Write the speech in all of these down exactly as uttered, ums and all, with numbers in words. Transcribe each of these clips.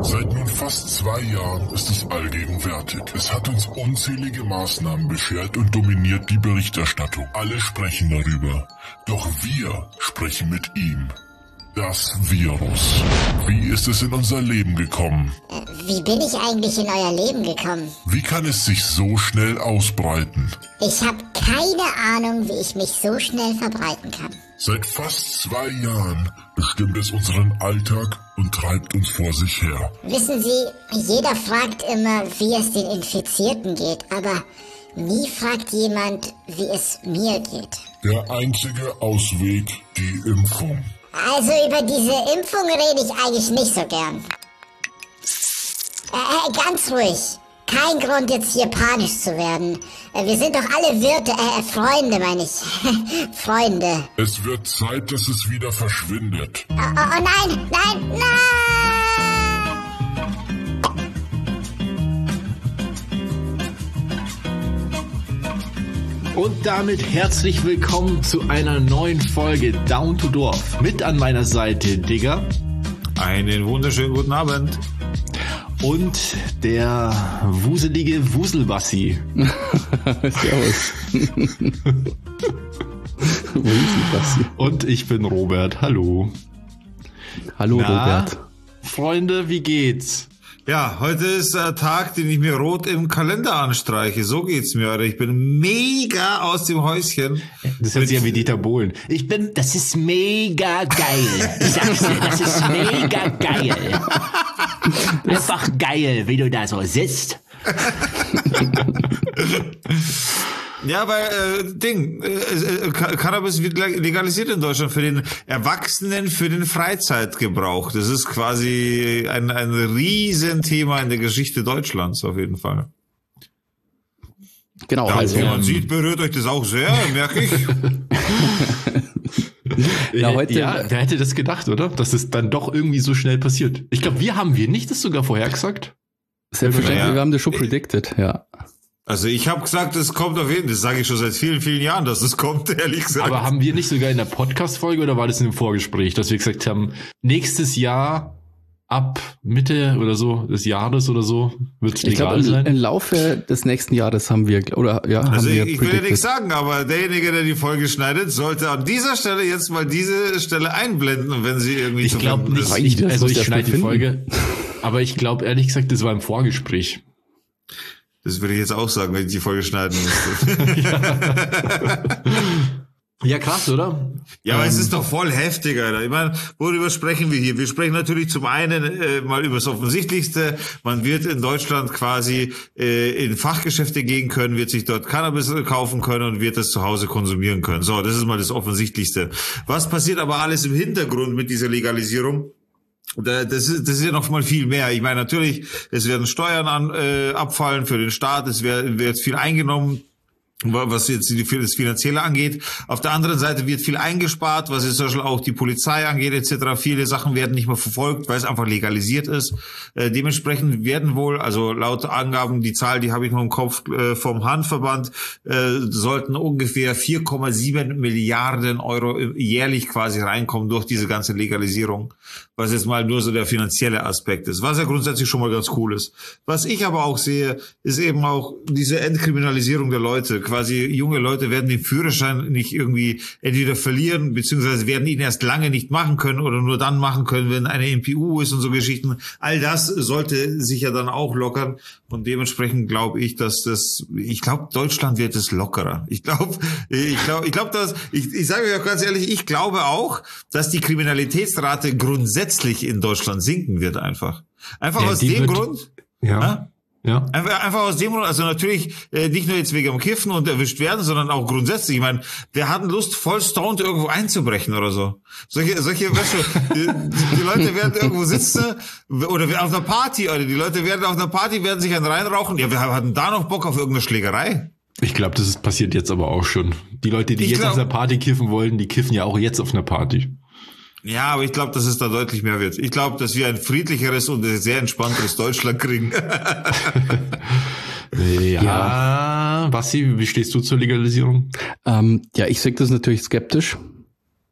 Seit nun fast zwei Jahren ist es allgegenwärtig. Es hat uns unzählige Maßnahmen beschert und dominiert die Berichterstattung. Alle sprechen darüber. Doch wir sprechen mit ihm. Das Virus. Wie ist es in unser Leben gekommen? Äh, wie bin ich eigentlich in euer Leben gekommen? Wie kann es sich so schnell ausbreiten? Ich habe keine Ahnung, wie ich mich so schnell verbreiten kann. Seit fast zwei Jahren bestimmt es unseren Alltag und treibt uns vor sich her. Wissen Sie, jeder fragt immer, wie es den Infizierten geht, aber nie fragt jemand, wie es mir geht. Der einzige Ausweg, die Impfung. Also über diese Impfung rede ich eigentlich nicht so gern. Äh, äh, ganz ruhig. Kein Grund jetzt hier panisch zu werden. Äh, wir sind doch alle Wirte, äh, Freunde meine ich. Freunde. Es wird Zeit, dass es wieder verschwindet. Oh, oh, oh nein, nein, nein! Und damit herzlich willkommen zu einer neuen Folge Down to Dorf. Mit an meiner Seite Digger. Einen wunderschönen guten Abend. Und der wuselige Wuselbassi. Servus. Wuselbassi. Und ich bin Robert. Hallo. Hallo Na, Robert. Freunde, wie geht's? Ja, heute ist der Tag, den ich mir rot im Kalender anstreiche. So geht's mir, Alter. Ich bin mega aus dem Häuschen. Das hört sich ja wie Dieter Bohlen. Ich bin, das ist mega geil. Ich sag's dir, das ist mega geil. Einfach geil, wie du da so sitzt. Ja, weil, äh, Ding, äh, Cannabis wird legalisiert in Deutschland für den Erwachsenen, für den Freizeitgebrauch. Das ist quasi ein, ein Riesenthema in der Geschichte Deutschlands, auf jeden Fall. Genau, Ja, also wie man ähm, sieht, berührt euch das auch sehr, merke ich. Na, heute, ja, wer hätte das gedacht, oder? Dass es dann doch irgendwie so schnell passiert. Ich glaube, wir haben wir nicht das sogar vorhergesagt? selbstverständlich, Ja. wir haben das schon predicted, ja. Also ich habe gesagt, es kommt auf jeden Fall, das sage ich schon seit vielen, vielen Jahren, dass es kommt, ehrlich gesagt. Aber haben wir nicht sogar in der Podcast-Folge oder war das in dem Vorgespräch, dass wir gesagt haben, nächstes Jahr ab Mitte oder so des Jahres oder so wird es Ich legal glaube, im, sein? im Laufe des nächsten Jahres haben wir, oder ja, Also haben wir ich, ich will ja predicted. nichts sagen, aber derjenige, der die Folge schneidet, sollte an dieser Stelle jetzt mal diese Stelle einblenden, wenn sie irgendwie Ich zu glaube finden nicht, ist. Weiß ich, ich, das also muss ich der schneide die finden. Folge, aber ich glaube ehrlich gesagt, das war im Vorgespräch. Das würde ich jetzt auch sagen, wenn ich die Folge schneiden müsste. Ja, krass, oder? Ja, aber Ähm, es ist doch voll heftig, Alter. Ich meine, worüber sprechen wir hier? Wir sprechen natürlich zum einen äh, mal über das Offensichtlichste. Man wird in Deutschland quasi äh, in Fachgeschäfte gehen können, wird sich dort Cannabis kaufen können und wird das zu Hause konsumieren können. So, das ist mal das Offensichtlichste. Was passiert aber alles im Hintergrund mit dieser Legalisierung? Das ist, das ist ja noch mal viel mehr. Ich meine, natürlich, es werden Steuern an, äh, abfallen für den Staat, es wird, wird viel eingenommen, was jetzt die, das Finanzielle angeht. Auf der anderen Seite wird viel eingespart, was jetzt zum Beispiel auch die Polizei angeht et cetera. Viele Sachen werden nicht mehr verfolgt, weil es einfach legalisiert ist. Äh, dementsprechend werden wohl, also laut Angaben, die Zahl, die habe ich noch im Kopf äh, vom Handverband, äh, sollten ungefähr vier Komma sieben Milliarden Euro jährlich quasi reinkommen durch diese ganze Legalisierung. Was jetzt mal nur so der finanzielle Aspekt ist, was ja grundsätzlich schon mal ganz cool ist. Was ich aber auch sehe, ist eben auch diese Entkriminalisierung der Leute. Quasi junge Leute werden den Führerschein nicht irgendwie entweder verlieren, beziehungsweise werden ihn erst lange nicht machen können oder nur dann machen können, wenn eine M P U ist und so Geschichten. All das sollte sich ja dann auch lockern und dementsprechend glaube ich, dass das, ich glaube, Deutschland wird es lockerer. Ich glaube, ich glaube, ich glaube, dass, ich, ich sage euch auch ganz ehrlich, ich glaube auch, dass die Kriminalitätsrate grundsätzlich in Deutschland sinken wird einfach. Einfach Ja, aus die dem wird- Grund. Ja. Ja? Ja. Einfach, einfach aus dem Grund, also natürlich äh, nicht nur jetzt wegen dem Kiffen und erwischt werden, sondern auch grundsätzlich. Ich meine, wer hat Lust, voll stoned irgendwo einzubrechen oder so? Solche, solche, weißt du, die, die Leute werden irgendwo sitzen oder auf einer Party, oder die Leute werden auf einer Party, werden sich einen reinrauchen. Ja, wir hatten da noch Bock auf irgendeine Schlägerei. Ich glaube, das ist passiert jetzt aber auch schon. Die Leute, die Ich jetzt glaub- auf einer Party kiffen wollen, die kiffen ja auch jetzt auf einer Party. Ja, aber ich glaube, dass es da deutlich mehr wird. Ich glaube, dass wir ein friedlicheres und sehr entspannteres Deutschland kriegen. Ja, ja. Bassi, wie stehst du zur Legalisierung? Ähm, ja, ich sehe das natürlich skeptisch.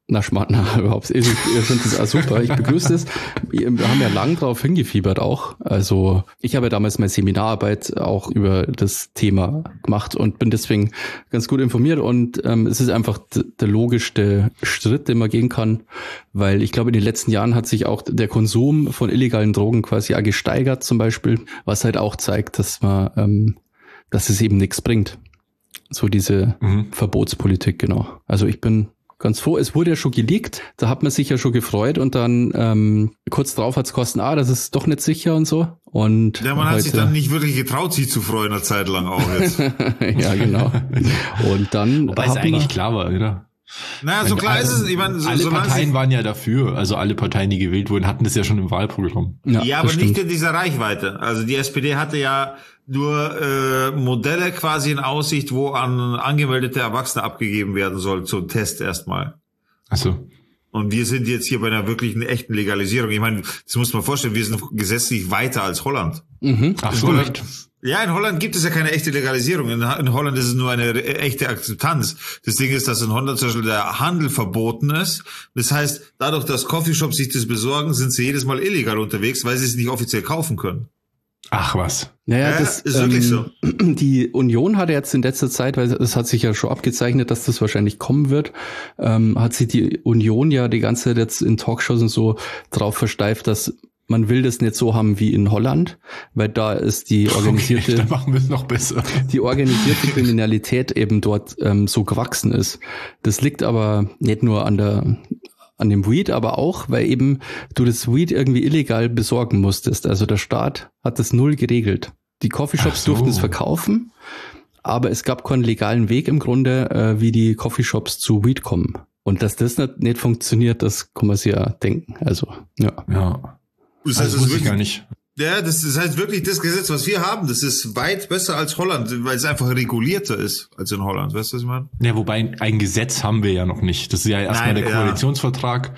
Na, Schmarrn, na, überhaupt. Ich, ich finde das auch super. Ich begrüße es. Wir haben ja lang drauf hingefiebert auch. Also ich habe ja damals meine Seminararbeit auch über das Thema gemacht und bin deswegen ganz gut informiert. Und ähm, es ist einfach d- der logischste Schritt, den man gehen kann, weil ich glaube, in den letzten Jahren hat sich auch der Konsum von illegalen Drogen quasi auch gesteigert zum Beispiel, was halt auch zeigt, dass man, ähm, dass es eben nichts bringt. So diese mhm. Verbotspolitik, genau. Also ich bin ganz froh, es wurde ja schon geleakt, da hat man sich ja schon gefreut und dann ähm, kurz drauf hat's kosten, ah, das ist doch nicht sicher und so. Und ja, man heute, hat sich dann nicht wirklich getraut, sich zu freuen, eine Zeit lang auch jetzt. ja, genau. Und dann Wobei es eigentlich klar war, oder? Naja, so klar alle, ist es. Ich meine, so, alle Parteien sie, waren ja dafür, also alle Parteien, die gewählt wurden, hatten das ja schon im Wahlprogramm. Ja, ja aber nicht in dieser Reichweite. Also die S P D hatte ja nur äh, Modelle quasi in Aussicht, wo an angemeldete Erwachsene abgegeben werden soll zum Test erstmal. Ach so. Und wir sind jetzt hier bei einer wirklichen echten Legalisierung. Ich meine, das muss man vorstellen, wir sind gesetzlich weiter als Holland. Mhm. Ach so, Holland, echt? Ja, in Holland gibt es ja keine echte Legalisierung. In, in Holland ist es nur eine echte Akzeptanz. Das Ding ist, dass in Holland zum Beispiel der Handel verboten ist. Das heißt, dadurch, dass Coffeeshops sich das besorgen, sind sie jedes Mal illegal unterwegs, weil sie es nicht offiziell kaufen können. Ach was. Naja, ja, das ist wirklich ähm, so. Die Union hatte jetzt in letzter Zeit, weil es hat sich ja schon abgezeichnet, dass das wahrscheinlich kommen wird, ähm, hat sich die Union ja die ganze Zeit jetzt in Talkshows und so drauf versteift, dass man will das nicht so haben wie in Holland, weil da ist die organisierte, okay, dann machen wir es noch besser. Die organisierte Kriminalität eben dort ähm, so gewachsen ist. Das liegt aber nicht nur an der an dem Weed, aber auch, weil eben du das Weed irgendwie illegal besorgen musstest. Also der Staat hat das null geregelt. Die Coffeeshops so. durften es verkaufen, aber es gab keinen legalen Weg im Grunde, äh, wie die Coffeeshops zu Weed kommen. Und dass das nicht, nicht funktioniert, das kann man sich ja denken. Also, ja. Ja. Das heißt, also das wusste ich gar nicht. Ja, das, das heißt wirklich, das Gesetz, was wir haben, das ist weit besser als Holland, weil es einfach regulierter ist als in Holland. Weißt du, was ich meine? Ja, wobei ein Gesetz haben wir ja noch nicht. Das ist ja erstmal der ja. Koalitionsvertrag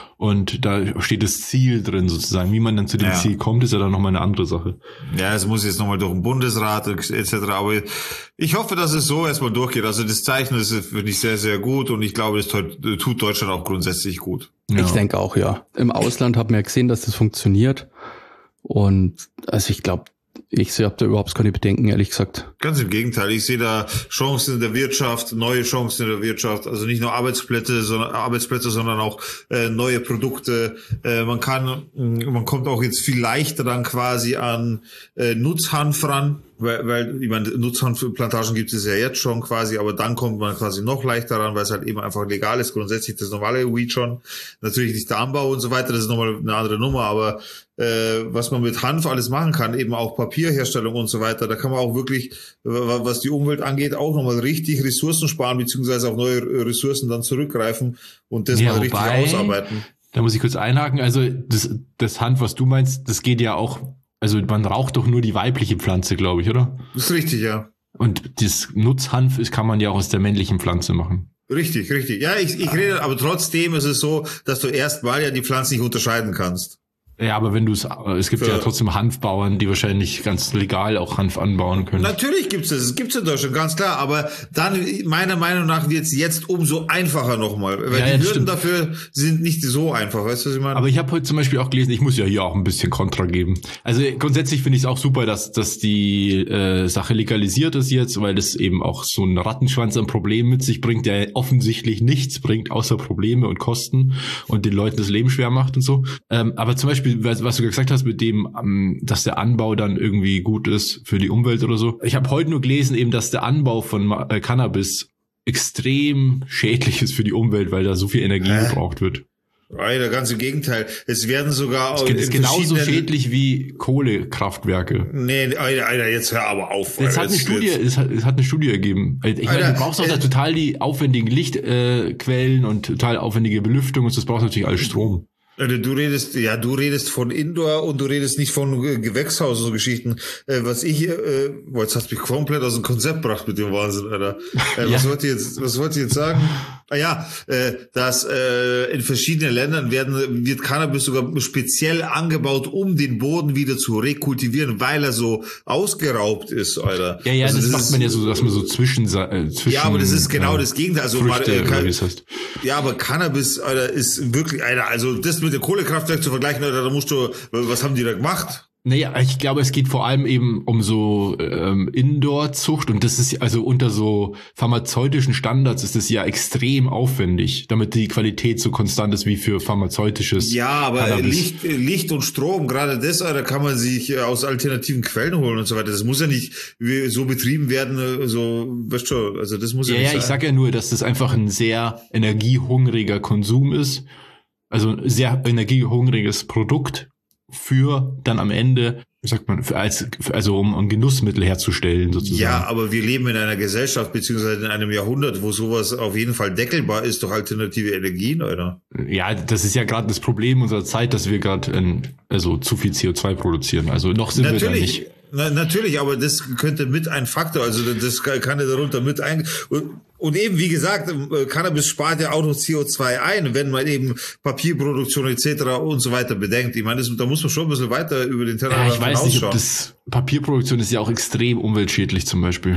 und da steht das Ziel drin sozusagen. Wie man dann zu dem ja. Ziel kommt, ist ja dann nochmal eine andere Sache. Ja, es muss jetzt nochmal durch den Bundesrat et cetera. Aber ich hoffe, dass es so erstmal durchgeht. Also das Zeichen ist, finde ich, sehr, sehr gut und ich glaube, das tut Deutschland auch grundsätzlich gut. Ja. Ich denke auch, ja. Im Ausland haben wir ja gesehen, dass das funktioniert. Und also ich glaube, ich habe da überhaupt keine Bedenken, ehrlich gesagt. Ganz im Gegenteil. Ich sehe da Chancen in der Wirtschaft, neue Chancen in der Wirtschaft. Also nicht nur Arbeitsplätze, sondern Arbeitsplätze, sondern auch äh, neue Produkte. Äh, man kann, man kommt auch jetzt viel leichter dann quasi an äh, Nutzhanf ran. Weil, weil ich meine, Nutzhanfplantagen gibt es ja jetzt schon quasi, aber dann kommt man quasi noch leichter ran, weil es halt eben einfach legal ist. Grundsätzlich das normale Weed schon. Natürlich nicht der Anbau und so weiter, das ist nochmal eine andere Nummer, aber äh, was man mit Hanf alles machen kann, eben auch Papierherstellung und so weiter, da kann man auch wirklich, was die Umwelt angeht, auch nochmal richtig Ressourcen sparen, beziehungsweise auf neue Ressourcen dann zurückgreifen und das ja, mal richtig wobei, ausarbeiten. Da muss ich kurz einhaken, also das, das Hanf, was du meinst, das geht ja auch. Also man raucht doch nur die weibliche Pflanze, glaube ich, oder? Das ist richtig, ja. Und das Nutzhanf ist, kann man ja auch aus der männlichen Pflanze machen. Richtig, richtig. Ja, ich, ich rede, aber trotzdem ist es so, dass du erstmal ja die Pflanzen nicht unterscheiden kannst. Ja, aber wenn du es, es gibt Für, ja trotzdem Hanfbauern, die wahrscheinlich ganz legal auch Hanf anbauen können. Natürlich gibt's das, es gibt's in Deutschland, ganz klar, aber dann, meiner Meinung nach, wird's jetzt umso einfacher nochmal, weil ja, die ja, Hürden stimmt. dafür sind nicht so einfach, weißt du, was ich meine? Aber ich habe heute zum Beispiel auch gelesen, ich muss ja hier auch ein bisschen Kontra geben. Also grundsätzlich finde ich es auch super, dass, dass die äh, Sache legalisiert ist jetzt, weil das eben auch so einen Rattenschwanz an Problemen mit sich bringt, der offensichtlich nichts bringt, außer Probleme und Kosten und den Leuten das Leben schwer macht und so. Ähm, aber zum Beispiel was du gesagt hast mit dem, dass der Anbau dann irgendwie gut ist für die Umwelt oder so. Ich habe heute nur gelesen eben, dass der Anbau von Cannabis extrem schädlich ist für die Umwelt, weil da so viel Energie äh. gebraucht wird. Alter, ganz im Gegenteil. Es werden sogar auch. Es ist genauso schädlich wie Kohlekraftwerke. Nee, Alter, Alter, jetzt hör aber auf. Es hat eine Studie, es hat, es hat eine Studie ergeben. Ich Alter, meine, du brauchst auch äh, da total die aufwendigen Lichtquellen äh, und total aufwendige Belüftung und das braucht natürlich alles Strom. Du redest, ja, du redest von Indoor und du redest nicht von Gewächshaus und so Geschichten. Äh, was ich, äh, boah, jetzt hast du mich komplett aus dem Konzept gebracht mit dem Wahnsinn, Alter. Äh, ja. Was wollte ich jetzt, was wollte ich jetzt sagen? Ah ja, äh, dass äh, in verschiedenen Ländern werden wird Cannabis sogar speziell angebaut, um den Boden wieder zu rekultivieren, weil er so ausgeraubt ist, Alter. Ja, ja, also das, das macht ist, man ja so, dass man so zwischen, äh, zwischen ja, aber das ist genau äh, das Gegenteil. Also Früchte, mal, äh, kann, das heißt. Ja, aber Cannabis, Alter, ist wirklich, Alter, also das mit dem Kohlekraftwerk zu vergleichen, Alter, da musst du, was haben die da gemacht? Naja, ich glaube, es geht vor allem eben um so ähm, Indoor-Zucht und das ist also unter so pharmazeutischen Standards ist das ja extrem aufwendig, damit die Qualität so konstant ist wie für pharmazeutisches Ja, aber Cannabis. Licht, Licht und Strom, gerade das, da kann man sich aus alternativen Quellen holen und so weiter. Das muss ja nicht so betrieben werden, so, weißt du, also das muss ja, ja nicht Ja, sein. ich sag ja nur, dass das einfach ein sehr energiehungriger Konsum ist, also ein sehr energiehungriges Produkt für dann am Ende, wie sagt man, für als, für, also um ein Genussmittel herzustellen sozusagen. Ja, aber wir leben in einer Gesellschaft beziehungsweise in einem Jahrhundert, wo sowas auf jeden Fall deckelbar ist durch alternative Energien, oder? Ja, das ist ja gerade das Problem unserer Zeit, dass wir gerade also zu viel C O zwei produzieren. Also noch sind Natürlich. wir da nicht. Na, natürlich, aber das könnte mit ein Faktor, also das kann ja darunter mit ein. Und, und eben, wie gesagt, Cannabis spart ja auch noch C O zwei ein, wenn man eben Papierproduktion et cetera und so weiter bedenkt. Ich meine, das, da muss man schon ein bisschen weiter über den Tellerrand Ja, ich weiß nicht, ob hinausschauen. das Papierproduktion ist ja auch extrem umweltschädlich zum Beispiel.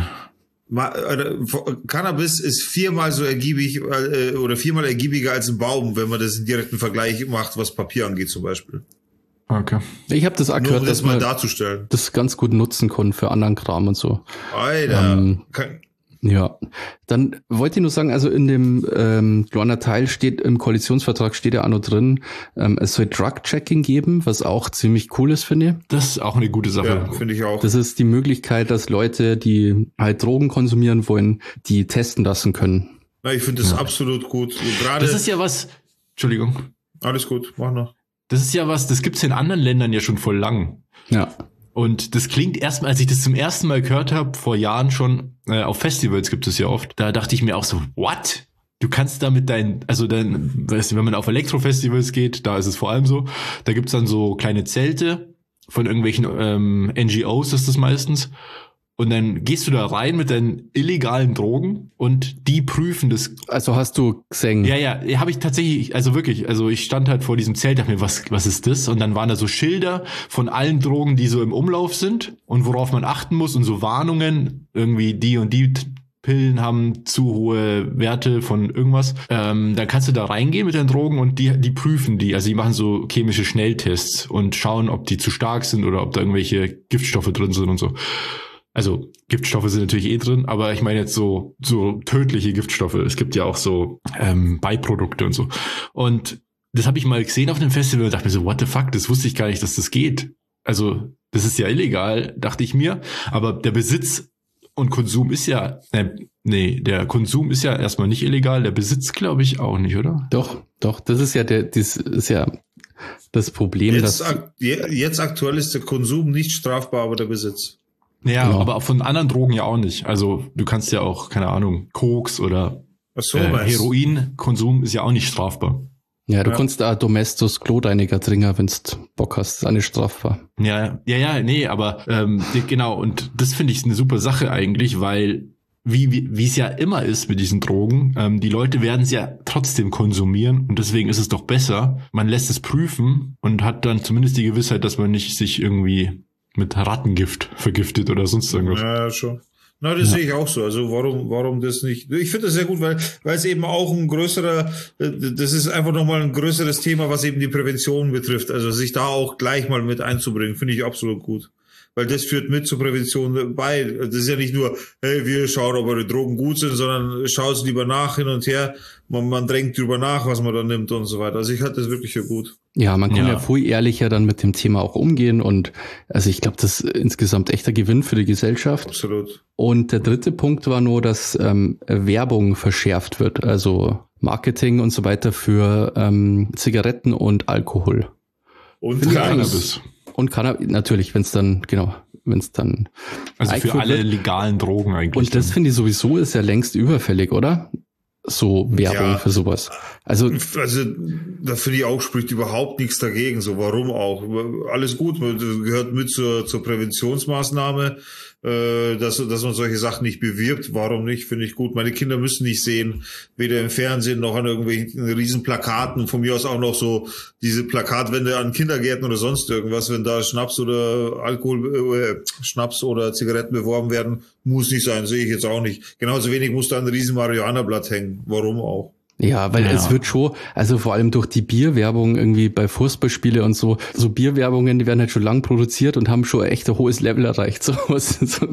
Cannabis ist viermal so ergiebig äh, oder viermal ergiebiger als ein Baum, wenn man das in direkten Vergleich macht, was Papier angeht zum Beispiel. Okay. Ich habe das auch Nur gehört, um das dass mal man darzustellen. das ganz gut nutzen kann für anderen Kram und so. Alter. Ähm, Kann, Ja, dann wollte ich nur sagen, also in dem ähm, kleinen Teil steht, im Koalitionsvertrag steht ja auch noch drin, ähm, es soll Drug-Checking geben, was auch ziemlich cool ist, finde ich. Das ist auch eine gute Sache. ja, finde ich auch. Das ist die Möglichkeit, dass Leute, die halt Drogen konsumieren wollen, die testen lassen können. Na, ich finde das ja. absolut gut. Gerade. Das ist ja was, Entschuldigung. Alles gut, mach noch. Das ist ja was, das gibt's in anderen Ländern ja schon voll lang. Ja. Und das klingt erstmal, als ich das zum ersten Mal gehört habe, vor Jahren schon, äh, auf Festivals gibt es ja oft, da dachte ich mir auch so, what? Du kannst damit dein, also dann, weißt du, wenn man auf Elektrofestivals geht, da ist es vor allem so, da gibt's dann so kleine Zelte von irgendwelchen ähm, N G Os, ist das meistens. Und dann gehst du da rein mit deinen illegalen Drogen und die prüfen das. Also hast du gesehen? Ja, ja, habe ich tatsächlich, also wirklich, also ich stand halt vor diesem Zelt, dachte mir, was, was ist das? Und dann waren da so Schilder von allen Drogen, die so im Umlauf sind und worauf man achten muss und so Warnungen, irgendwie die und die Pillen haben zu hohe Werte von irgendwas. Ähm, dann kannst du da reingehen mit den Drogen und die, die prüfen die, also die machen so chemische Schnelltests und schauen, ob die zu stark sind oder ob da irgendwelche Giftstoffe drin sind und so. Also Giftstoffe sind natürlich eh drin, aber ich meine jetzt so so tödliche Giftstoffe. Es gibt ja auch so ähm, Beiprodukte und so. Und das habe ich mal gesehen auf dem Festival und dachte mir so, what the fuck, das wusste ich gar nicht, dass das geht. Also das ist ja illegal, dachte ich mir. Aber der Besitz und Konsum ist ja, äh, nee, der Konsum ist ja erstmal nicht illegal, der Besitz glaube ich auch nicht, oder? Doch, doch, das ist ja der, das ist ja das Problem. Jetzt, dass ak jetzt aktuell ist der Konsum nicht strafbar, aber der Besitz. Ja, genau. Aber von anderen Drogen ja auch nicht. Also du kannst ja auch, keine Ahnung, Koks oder Ach so, äh, meinst du? Heroinkonsum ist ja auch nicht strafbar. Ja, du Ja. kannst da Domestos Kloreiniger trinken, wenn du Bock hast. Das ist auch nicht strafbar. Ja, ja, ja, nee, aber ähm, die- genau, und das finde ich eine super Sache eigentlich, weil wie wie wie es ja immer ist mit diesen Drogen, ähm, die Leute werden es ja trotzdem konsumieren und deswegen ist es doch besser, man lässt es prüfen und hat dann zumindest die Gewissheit, dass man nicht sich irgendwie mit Rattengift vergiftet oder sonst irgendwas. Ja, schon. Na, das sehe ich auch so. Also warum, warum das nicht? Ich finde das sehr gut, weil, weil es eben auch ein größerer, äh, das ist einfach nochmal ein größeres Thema, was eben die Prävention betrifft. Also sich da auch gleich mal mit einzubringen, finde ich absolut gut. Weil das führt mit zur Prävention bei. Das ist ja nicht nur, hey, wir schauen, ob eure Drogen gut sind, sondern schaut lieber nach, hin und her. Man, man denkt drüber nach, was man da nimmt und so weiter. Also ich halte das wirklich für gut. Ja, man kann ja. Ja. viel ehrlicher dann mit dem Thema auch umgehen und also ich glaube, das ist insgesamt echter Gewinn für die Gesellschaft. Absolut. Und der dritte Punkt war nur, dass ähm, Werbung verschärft wird, also Marketing und so weiter für ähm, Zigaretten und Alkohol. Und Finde ich Cannabis. Und Cannabis, natürlich, wenn es dann, genau, wenn es dann Also für eingeführt alle wird. legalen Drogen eigentlich. Und das finde ich sowieso ist ja längst überfällig, oder? so Werbung Ja. für sowas. Also, Also, da finde ich auch, spricht überhaupt nichts dagegen. So, warum auch? Alles gut, das gehört mit zur, zur Präventionsmaßnahme, äh, dass, dass man solche Sachen nicht bewirbt. Warum nicht? Finde ich gut. Meine Kinder müssen nicht sehen, weder im Fernsehen noch an irgendwelchen riesen Plakaten. Von mir aus auch noch so diese Plakatwände an Kindergärten oder sonst irgendwas, wenn da Schnaps oder Alkohol, äh, Schnaps oder Zigaretten beworben werden, muss nicht sein, sehe ich jetzt auch nicht. Genauso wenig muss da ein riesen Marihuana-Blatt hängen. Warum auch? ja, weil Ja. es wird schon, also vor allem durch die Bierwerbung irgendwie bei Fußballspiele und so, so Bierwerbungen, die werden halt schon lang produziert und haben schon echt ein hohes Level erreicht. So, so.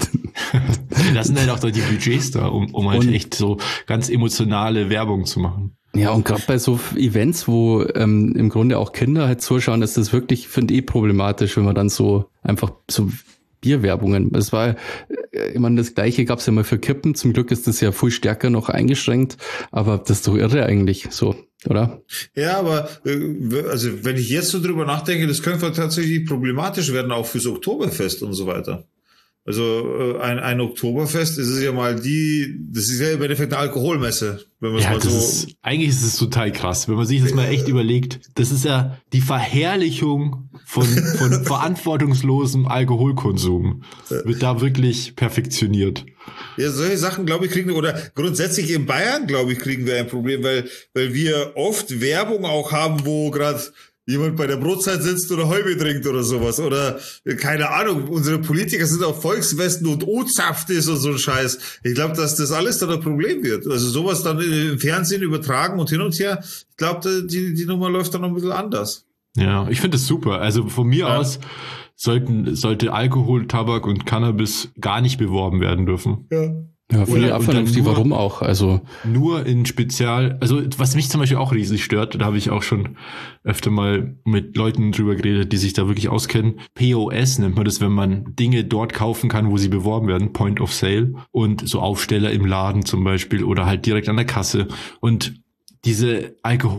Das sind halt auch die Budgets da, um, um halt Und- echt so ganz emotionale Werbung zu machen. Ja, und gerade bei so Events, wo ähm, im Grunde auch Kinder halt zuschauen, ist das wirklich, finde ich, problematisch, wenn man dann so einfach so Bierwerbungen. Das war, äh, ich meine, das Gleiche gab es ja mal für Kippen. Zum Glück ist das ja viel stärker noch eingeschränkt, aber das ist doch irre eigentlich, so, oder? Ja, aber äh, also wenn ich jetzt so drüber nachdenke, das könnte tatsächlich problematisch werden, auch fürs Oktoberfest und so weiter. Also äh, ein, ein Oktoberfest, das ist ja mal die, das ist ja im Endeffekt eine Alkoholmesse, wenn man es Ja, mal das so. ist, eigentlich ist es total krass, wenn man sich das mal echt überlegt. Das ist ja die Verherrlichung von, von verantwortungslosem Alkoholkonsum. Wird da wirklich perfektioniert. Ja, solche Sachen, glaube ich, kriegen, oder grundsätzlich in Bayern, glaube ich, kriegen wir ein Problem, weil, weil wir oft Werbung auch haben, wo gerade jemand bei der Brotzeit sitzt oder Häube trinkt oder sowas. Oder, keine Ahnung, unsere Politiker sind auf Volksfesten und O-Saft ist und so ein Scheiß. Ich glaube, dass das alles dann ein Problem wird. Also sowas dann im Fernsehen übertragen und hin und her. Ich glaube, die, die Nummer läuft dann noch ein bisschen anders. Ja, ich finde das super. Also von mir Ja. aus sollten, sollte Alkohol, Tabak und Cannabis gar nicht beworben werden dürfen. Ja. Ja, finde ich Oder- auch und dann vernünftig, nur- warum auch? Also, Nur in Spezial, also was mich zum Beispiel auch riesig stört, da habe ich auch schon öfter mal mit Leuten drüber geredet, die sich da wirklich auskennen. P O S nennt man das, wenn man Dinge dort kaufen kann, wo sie beworben werden, Point of Sale, und so Aufsteller im Laden zum Beispiel oder halt direkt an der Kasse. Und diese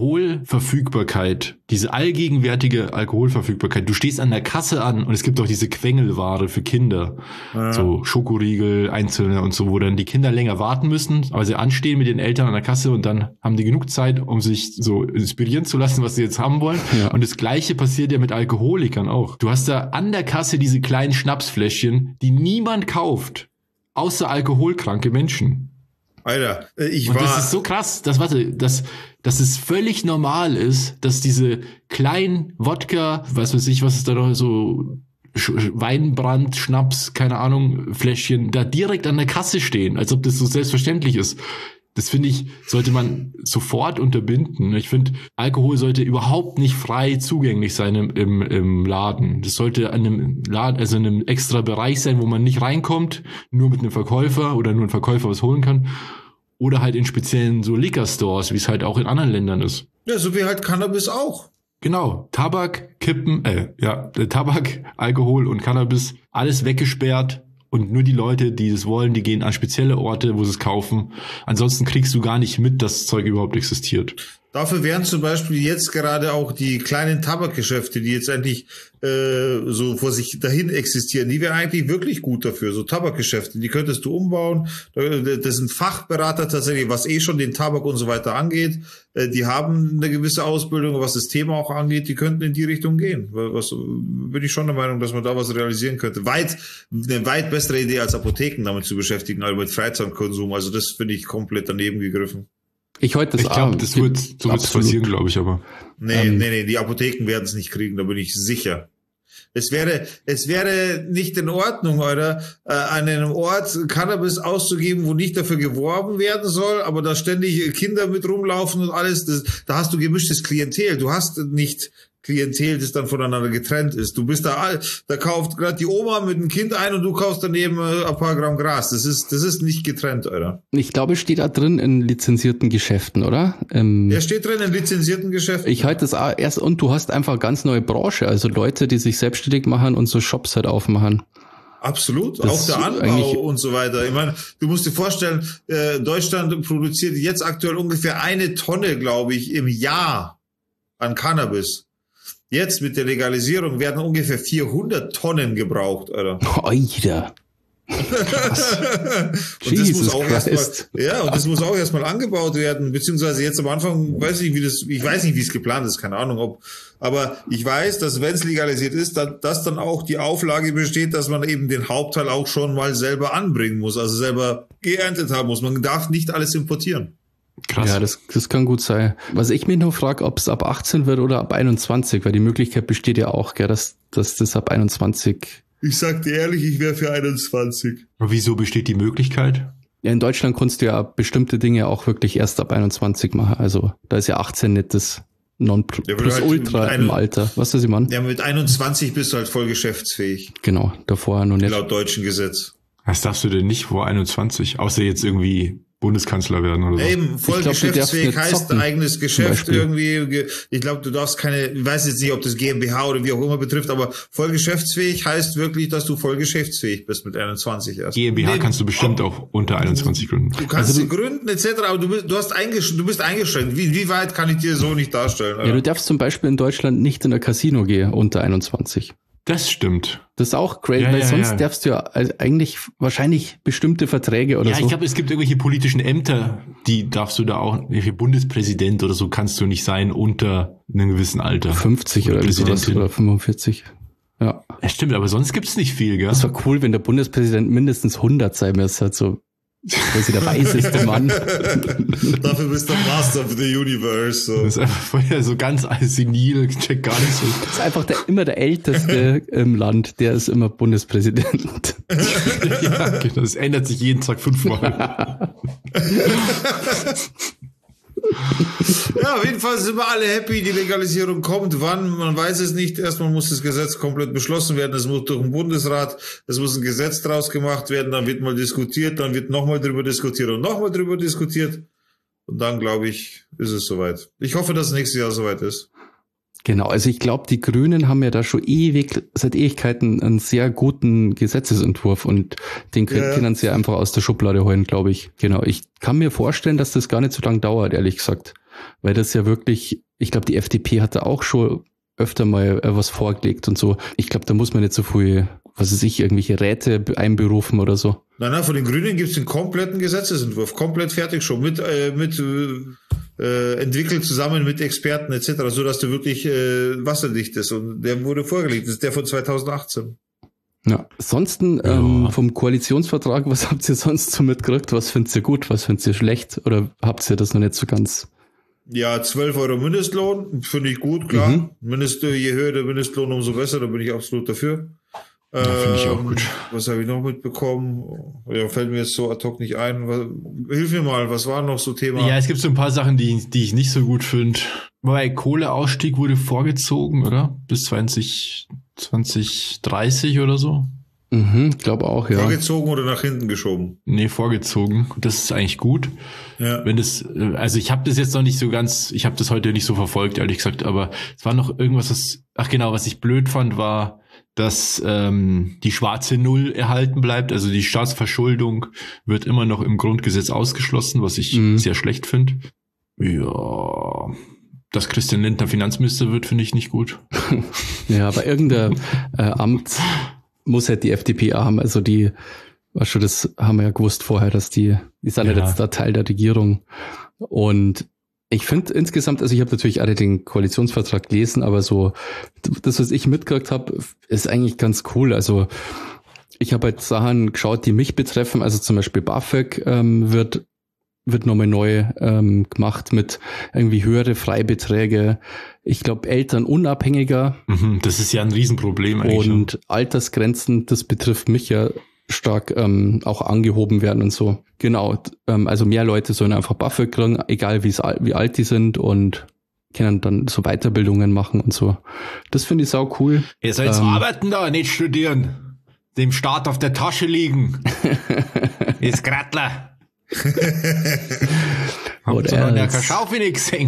Alkoholverfügbarkeit, diese allgegenwärtige Alkoholverfügbarkeit, du stehst an der Kasse an und es gibt auch diese Quengelware für Kinder, Ja. so Schokoriegel, einzelne und so, wo dann die Kinder länger warten müssen, aber sie anstehen mit den Eltern an der Kasse und dann haben die genug Zeit, um sich so inspirieren zu lassen, was sie jetzt haben wollen. Ja. Und das Gleiche passiert ja mit Alkoholikern auch. Du hast da an der Kasse diese kleinen Schnapsfläschchen, die niemand kauft, außer alkoholkranke Menschen. Alter, äh, ich Und war. das ist so krass, dass, warte, dass, dass es völlig normal ist, dass diese kleinen Wodka, was weiß ich, was ist da noch so, Sch- Weinbrand, Schnaps, keine Ahnung, Fläschchen, da direkt an der Kasse stehen, als ob das so selbstverständlich ist. Das finde ich, sollte man sofort unterbinden. Ich finde, Alkohol sollte überhaupt nicht frei zugänglich sein im, im, im Laden. Das sollte an einem Laden, also in einem extra Bereich sein, wo man nicht reinkommt, nur mit einem Verkäufer oder nur ein Verkäufer was holen kann. Oder halt in speziellen so Liquor-Stores, wie es halt auch in anderen Ländern ist. Ja, so wie halt Cannabis auch. Genau, Tabak, Kippen, äh, ja, äh, Tabak, Alkohol und Cannabis, alles weggesperrt. Und nur die Leute, die es wollen, die gehen an spezielle Orte, wo sie es kaufen. Ansonsten kriegst du gar nicht mit, dass das Zeug überhaupt existiert. Dafür wären zum Beispiel jetzt gerade auch die kleinen Tabakgeschäfte, die jetzt eigentlich äh, so vor sich dahin existieren, die wären eigentlich wirklich gut dafür. So Tabakgeschäfte, die könntest du umbauen. Das sind Fachberater tatsächlich, was eh schon den Tabak und so weiter angeht. Äh, die haben eine gewisse Ausbildung, was das Thema auch angeht. Die könnten in die Richtung gehen. Was, bin ich schon der Meinung, dass man da was realisieren könnte. Weit, eine weit bessere Idee als Apotheken damit zu beschäftigen, also mit Freizeitkonsum. Also das finde ich komplett daneben gegriffen. ich heute das Ich glaube, auch- das wird so wird's absolut. passieren, glaube ich, aber. Nee, Ähm, nee, nee, die Apotheken werden es nicht kriegen, da bin ich sicher. Es wäre, es wäre nicht in Ordnung, oder, äh, an einem Ort Cannabis auszugeben, wo nicht dafür geworben werden soll, aber da ständig Kinder mit rumlaufen und alles, das, da hast du gemischtes Klientel. Du hast nicht Klientel, das dann voneinander getrennt ist. Du bist da, all- da kauft gerade die Oma mit dem Kind ein und du kaufst daneben äh, ein paar Gramm Gras. Das ist, das ist nicht getrennt, oder? Ich glaube, es steht da drin in lizenzierten Geschäften, oder? Ähm, Der steht drin in lizenzierten Geschäften. Ich halte das auch erst, und du hast einfach eine ganz neue Branche, also Leute, die sich selbstständig machen und so Shops halt aufmachen. Absolut, Das auch der ist Anbau eigentlich- und so weiter. Ich meine, du musst dir vorstellen, äh, Deutschland produziert jetzt aktuell ungefähr eine Tonne, glaube ich, im Jahr an Cannabis. Jetzt mit der Legalisierung werden ungefähr vierhundert Tonnen gebraucht, oder? Alter. und das muss auch erstmal, ja, und das muss auch erstmal angebaut werden, beziehungsweise jetzt am Anfang, weiß ich, wie das, ich weiß nicht, wie es geplant ist, keine Ahnung, ob, aber ich weiß, dass wenn es legalisiert ist, dann, dass dann auch die Auflage besteht, dass man eben den Hauptteil auch schon mal selber anbringen muss, also selber geerntet haben muss. Man darf nicht alles importieren. Krass. Ja, das, das kann gut sein. Was ich mich nur frage, ob es ab achtzehn wird oder ab einundzwanzig, weil die Möglichkeit besteht ja auch, gell, dass, dass das ab einundzwanzig. Ich sag dir ehrlich, ich wäre für einundzwanzig. Aber wieso besteht die Möglichkeit? Ja, in Deutschland kannst du ja bestimmte Dinge auch wirklich erst ab einundzwanzig machen. Also da ist ja achtzehn nicht das Non-Plus-Ultra halt im Alter. Was ist das, Mann? Ja, mit einundzwanzig bist du halt voll geschäftsfähig. Genau, davor noch nicht. Laut deutschen Gesetz. Was darfst du denn nicht vor einundzwanzig? Außer jetzt irgendwie Bundeskanzler werden oder so. Eben, voll glaub, geschäftsfähig heißt zocken, eigenes Geschäft irgendwie. Ich glaube, du darfst keine, ich weiß jetzt nicht, ob das GmbH oder wie auch immer betrifft, aber voll geschäftsfähig heißt wirklich, dass du voll geschäftsfähig bist mit einundzwanzig erst. GmbH nee, kannst du bestimmt ob, auch unter einundzwanzig gründen. Du kannst also, sie gründen et cetera, aber du bist, du hast eingesch- du bist eingeschränkt. Wie, wie weit kann ich dir so nicht darstellen? Oder? Ja, du darfst zum Beispiel in Deutschland nicht in ein Casino gehen unter einundzwanzig. Das stimmt. Das ist auch great, ja, weil ja, sonst ja. darfst du ja eigentlich wahrscheinlich bestimmte Verträge oder ja, so. Ja, ich glaube, es gibt irgendwelche politischen Ämter, die darfst du da auch, wie Bundespräsident oder so kannst du nicht sein unter einem gewissen Alter. fünfzig oder sowas oder fünfundvierzig. Ja. Ja, stimmt, aber sonst gibt's nicht viel, gell? Das war cool, wenn der Bundespräsident mindestens hundert sein müsste, halt so. Weil sie der weiseste Mann. Dafür bist du Master of the Universe. So. Das ist einfach vorher so ganz senil, check gar nicht so. Das ist einfach der, immer der Älteste im Land, der ist immer Bundespräsident. Ja, genau, das ändert sich jeden Tag fünfmal. Ja, auf jeden Fall sind wir alle happy, die Legalisierung kommt. Wann? Man weiß es nicht. Erstmal muss das Gesetz komplett beschlossen werden. Es muss durch den Bundesrat, es muss ein Gesetz draus gemacht werden, dann wird mal diskutiert, dann wird nochmal drüber diskutiert und nochmal drüber diskutiert. Und dann, glaube ich, ist es soweit. Ich hoffe, dass nächstes Jahr soweit ist. Genau, also ich glaube, die Grünen haben ja da schon ewig, seit Ewigkeiten einen sehr guten Gesetzesentwurf und den können, ja. können sie einfach aus der Schublade holen, glaube ich. Genau, ich kann mir vorstellen, dass das gar nicht so lange dauert, ehrlich gesagt. Weil das ja wirklich, ich glaube, die F D P hat da auch schon öfter mal was vorgelegt und so. Ich glaube, da muss man nicht so viel, was weiß ich, irgendwelche Räte einberufen oder so. Nein, nein, von den Grünen gibt es den kompletten Gesetzesentwurf, komplett fertig schon, mit, äh, mit äh, entwickelt zusammen mit Experten et cetera, so dass der wirklich äh, wasserdicht ist. Und der wurde vorgelegt, das ist der von zweitausendachtzehn. Ja, ansonsten ja. Ähm, vom Koalitionsvertrag, was habt ihr sonst so mitgekriegt? Was findet ihr gut, was findet ihr schlecht? Oder habt ihr das noch nicht so ganz? Ja, zwölf Euro Mindestlohn, finde ich gut, klar. Mhm. Mindest, je höher der Mindestlohn, umso besser, da bin ich absolut dafür. Ja, finde ich auch gut. Was habe ich noch mitbekommen? Ja, fällt mir jetzt so ad hoc nicht ein. Was, hilf mir mal, was war noch so Thema? Ja, es gibt so ein paar Sachen, die, die ich nicht so gut finde. Wobei Kohleausstieg wurde vorgezogen, oder? Bis zwanzig, zwanzig dreißig oder so. Mhm, ich glaube auch, ja. Vorgezogen oder nach hinten geschoben? Nee, vorgezogen. Das ist eigentlich gut. Ja. Wenn das, also ich habe das jetzt noch nicht so ganz, ich habe das heute nicht so verfolgt, ehrlich gesagt, aber es war noch irgendwas, was, ach genau, was ich blöd fand, war, dass ähm, die schwarze Null erhalten bleibt. Also die Staatsverschuldung wird immer noch im Grundgesetz ausgeschlossen, was ich mhm. sehr schlecht finde. Ja, dass Christian Lindner Finanzminister wird, finde ich nicht gut. Ja, aber irgendein äh, Amt muss halt die F D P haben. Also die, was schon, das haben wir ja gewusst vorher, dass die, die sind ja jetzt da Teil der Regierung. Und ich finde insgesamt, also ich habe natürlich alle den Koalitionsvertrag gelesen, aber so das, was ich mitgekriegt habe, ist eigentlich ganz cool. Also ich habe halt Sachen geschaut, die mich betreffen. Also zum Beispiel BAföG ähm, wird wird nochmal neu ähm, gemacht mit irgendwie höhere Freibeträge. Ich glaube, Eltern unabhängiger. Mhm, das ist ja ein Riesenproblem eigentlich. Und schon. Altersgrenzen, das betrifft mich ja stark, ähm, auch angehoben werden und so. Genau, ähm, also mehr Leute sollen einfach BAföG kriegen, egal wie alt die sind und können dann so Weiterbildungen machen und so. Das finde ich sau cool. Ihr sollt ähm, arbeiten da, nicht studieren. Dem Staat auf der Tasche liegen. Ist Grattler. Habt ihr noch keine Schaufel nicht gesehen?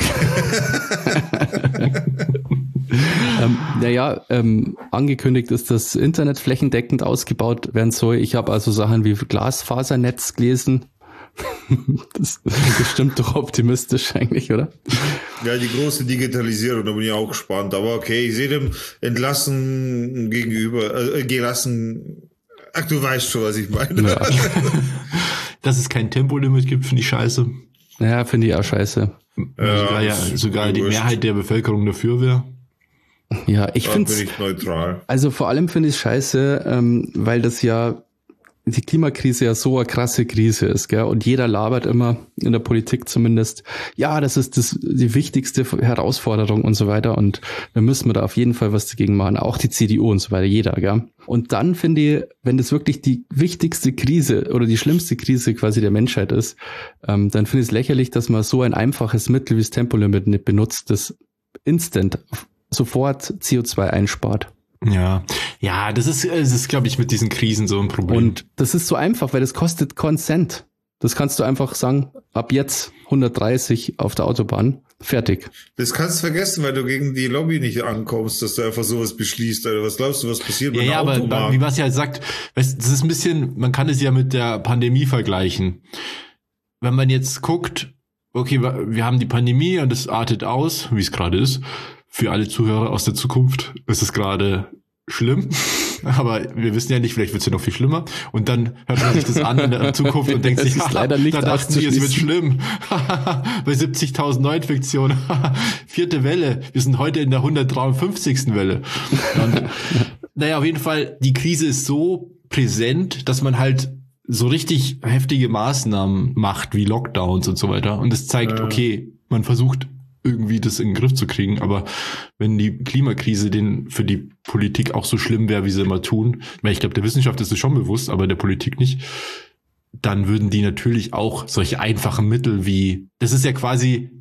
ähm, naja, ähm, angekündigt ist, dass Internet flächendeckend ausgebaut werden soll. Ich habe also Sachen wie Glasfasernetz gelesen. Das ist bestimmt doch optimistisch eigentlich, oder? Ja, die große Digitalisierung, da bin ich auch gespannt. Aber okay, ich sehe dem entlassen gegenüber, äh, gelassen Ach, du weißt schon, was ich meine. Ja. Dass es kein Tempolimit gibt, finde ich scheiße. Ja, finde ich auch scheiße. Ja, sogar ja, sogar die Mehrheit der Bevölkerung dafür wäre. Ja, ich Da finde bin ich neutral. also vor allem finde ich es scheiße, ähm, weil das ja die Klimakrise ja so eine krasse Krise ist, gell? Und jeder labert immer, in der Politik zumindest, ja, das ist das die wichtigste Herausforderung und so weiter und da müssen wir da auf jeden Fall was dagegen machen, auch die C D U und so weiter, jeder, gell? Und dann finde ich, wenn das wirklich die wichtigste Krise oder die schlimmste Krise quasi der Menschheit ist, ähm, dann finde ich es lächerlich, dass man so ein einfaches Mittel wie das Tempolimit nicht benutzt, das instant sofort C O zwei einspart. Ja, ja, das ist, das ist, glaube ich, mit diesen Krisen so ein Problem. Und das ist so einfach, weil das kostet Consent. Das kannst du einfach sagen, ab jetzt hundertdreißig auf der Autobahn, fertig. Das kannst du vergessen, weil du gegen die Lobby nicht ankommst, dass du einfach sowas beschließt. Oder was glaubst du, was passiert mit ja, einem ja, Automarkt? aber wie was ja sagt, weißt, das ist ein bisschen, man kann es ja mit der Pandemie vergleichen. Wenn man jetzt guckt, okay, wir haben die Pandemie und es artet aus, wie es gerade ist. Für alle Zuhörer aus der Zukunft ist es gerade schlimm, aber wir wissen ja nicht, vielleicht wird es ja noch viel schlimmer. Und dann hört man sich das an in der Zukunft und denkt sich, ist leider nicht da dachten wir, es wird schlimm. Bei siebzigtausend Neuinfektionen, vierte Welle, wir sind heute in der hundertdreiundfünfzigsten Welle. Und, naja, auf jeden Fall, die Krise ist so präsent, dass man halt so richtig heftige Maßnahmen macht, wie Lockdowns und so weiter. Und es zeigt, okay, man versucht irgendwie das in den Griff zu kriegen. Aber wenn die Klimakrise den für die Politik auch so schlimm wäre, wie sie immer tun, weil ich glaube, der Wissenschaft ist es schon bewusst, aber der Politik nicht, dann würden die natürlich auch solche einfachen Mittel wie, das ist ja quasi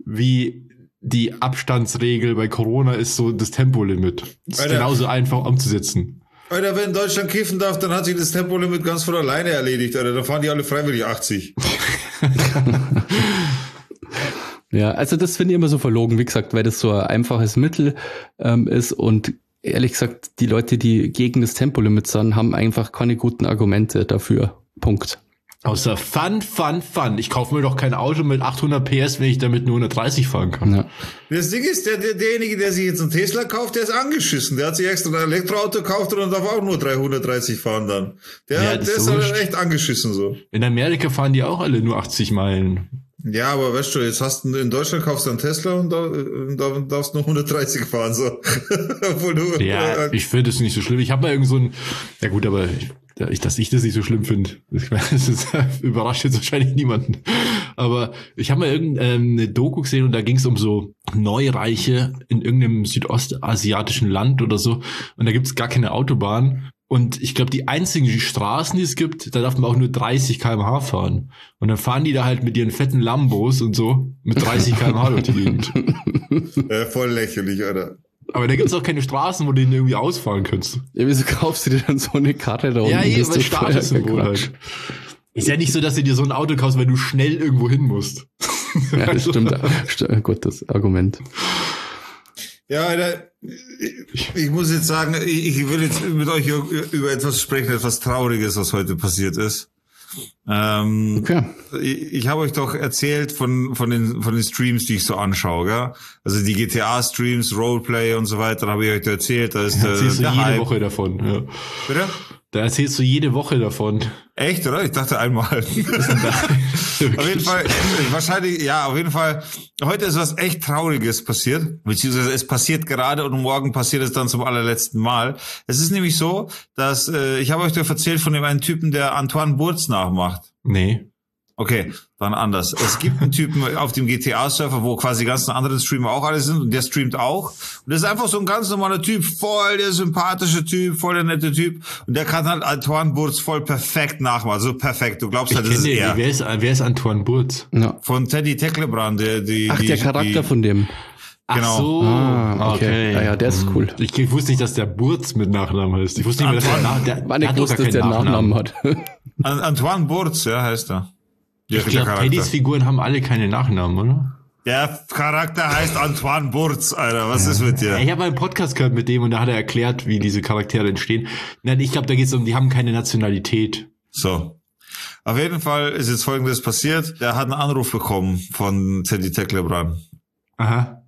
wie die Abstandsregel bei Corona ist so das Tempolimit. Das ist Alter. genauso einfach umzusetzen. Alter, wenn Deutschland kiffen darf, dann hat sich das Tempolimit ganz von alleine erledigt, Alter. Da fahren die alle freiwillig achtzig. Ja, also das finde ich immer so verlogen, wie gesagt, weil das so ein einfaches Mittel ähm, ist und ehrlich gesagt, die Leute, die gegen das Tempolimit sind, haben einfach keine guten Argumente dafür. Punkt. Außer Fun, Fun, Fun. Ich kaufe mir doch kein Auto mit achthundert P S, wenn ich damit nur hundertdreißig fahren kann. Ja. Das Ding ist, der, der, derjenige, der sich jetzt einen Tesla kauft, der ist angeschissen. Der hat sich extra ein Elektroauto gekauft und darf auch nur dreihundertdreißig fahren dann. Der, Ja, der das ist ist halt wurscht. echt angeschissen so. In Amerika fahren die auch alle nur achtzig Meilen. Ja, aber weißt du, jetzt hast du in Deutschland kaufst du einen Tesla und da, da darfst du nur hundertdreißig fahren, so. Obwohl du, Ja, ich finde es nicht so schlimm. Ich habe mal irgend so ein, ja gut, aber ich, dass ich das nicht so schlimm finde, das ist, überrascht jetzt wahrscheinlich niemanden. Aber ich habe mal irgendeine Doku gesehen und da ging es um so Neureiche in irgendeinem südostasiatischen Land oder so und da gibt es gar keine Autobahn. Und ich glaube, die einzigen Straßen, die es gibt, da darf man auch nur dreißig Kilometer pro Stunde fahren. Und dann fahren die da halt mit ihren fetten Lambos und so mit dreißig Kilometer pro Stunde durch die Gegend. ja, voll lächerlich, Alter. Aber da gibt's auch keine Straßen, wo du den irgendwie ausfahren kannst. Ja, wieso kaufst du dir dann so eine Karre da unten? Ja, eben, Bist weil du Statussymbol Quatsch. halt. Ist ja nicht so, dass du dir so ein Auto kaufst, weil du schnell irgendwo hin musst. Ja, das stimmt. St- Gut, das Argument. Ja, Alter, ich, ich muss jetzt sagen, ich, ich will jetzt mit euch über etwas sprechen, etwas Trauriges, was heute passiert ist. Ähm, Okay. Ich, ich habe euch doch erzählt von von den von den Streams, die ich so anschaue, gell? Also die G T A-Streams, Roleplay und so weiter, habe ich euch da erzählt. Da ist Da der, erzählst du der jede Hype. Woche davon. Ja. Bitte? Da erzählst du jede Woche davon. Echt, oder? Ich dachte einmal. Auf jeden Fall, wahrscheinlich, ja, auf jeden Fall. Heute ist was echt Trauriges passiert, beziehungsweise es passiert gerade und morgen passiert es dann zum allerletzten Mal. Es ist nämlich so, dass, äh, ich habe euch doch erzählt von dem einen Typen, der Antoine Burz nachmacht. Nee. Okay, dann anders. Es gibt einen Typen auf dem G T A-Server, wo quasi die ganzen anderen Streamer auch alle sind und der streamt auch. Und das ist einfach so ein ganz normaler Typ, voll der sympathische Typ, voll der nette Typ. Und der kann halt Antoine Burz voll perfekt nachmachen. So perfekt. Du glaubst Ich halt, das kenne ist den. er. Wer ist, wer ist Antoine Burz? Ja. Von Teddy Tecklebrand, der, die, Ach, die, der Charakter die, von dem. Ach Genau. so. Ah, okay. Ja, ja, der ist cool. Ich, ich wusste nicht, dass der Burz mit Nachnamen heißt. Ich wusste nicht mehr, dass der, Nach der, War der nicht hat doch gewusst, gar dass der keinen einen Nachnamen hat. An, Antoine Burz, ja, heißt er. Der, Ich glaube, Teddys Figuren haben alle keine Nachnamen, oder? der Charakter heißt Antoine Burz, Alter. Was ist mit dir? Ich habe einen Podcast gehört mit dem und da hat er erklärt, wie diese Charaktere entstehen. Nein, ich glaube, da geht es um, die haben keine Nationalität. So. Auf jeden Fall ist jetzt Folgendes passiert. Der hat einen Anruf bekommen von Teddy Tecklebrand. Aha.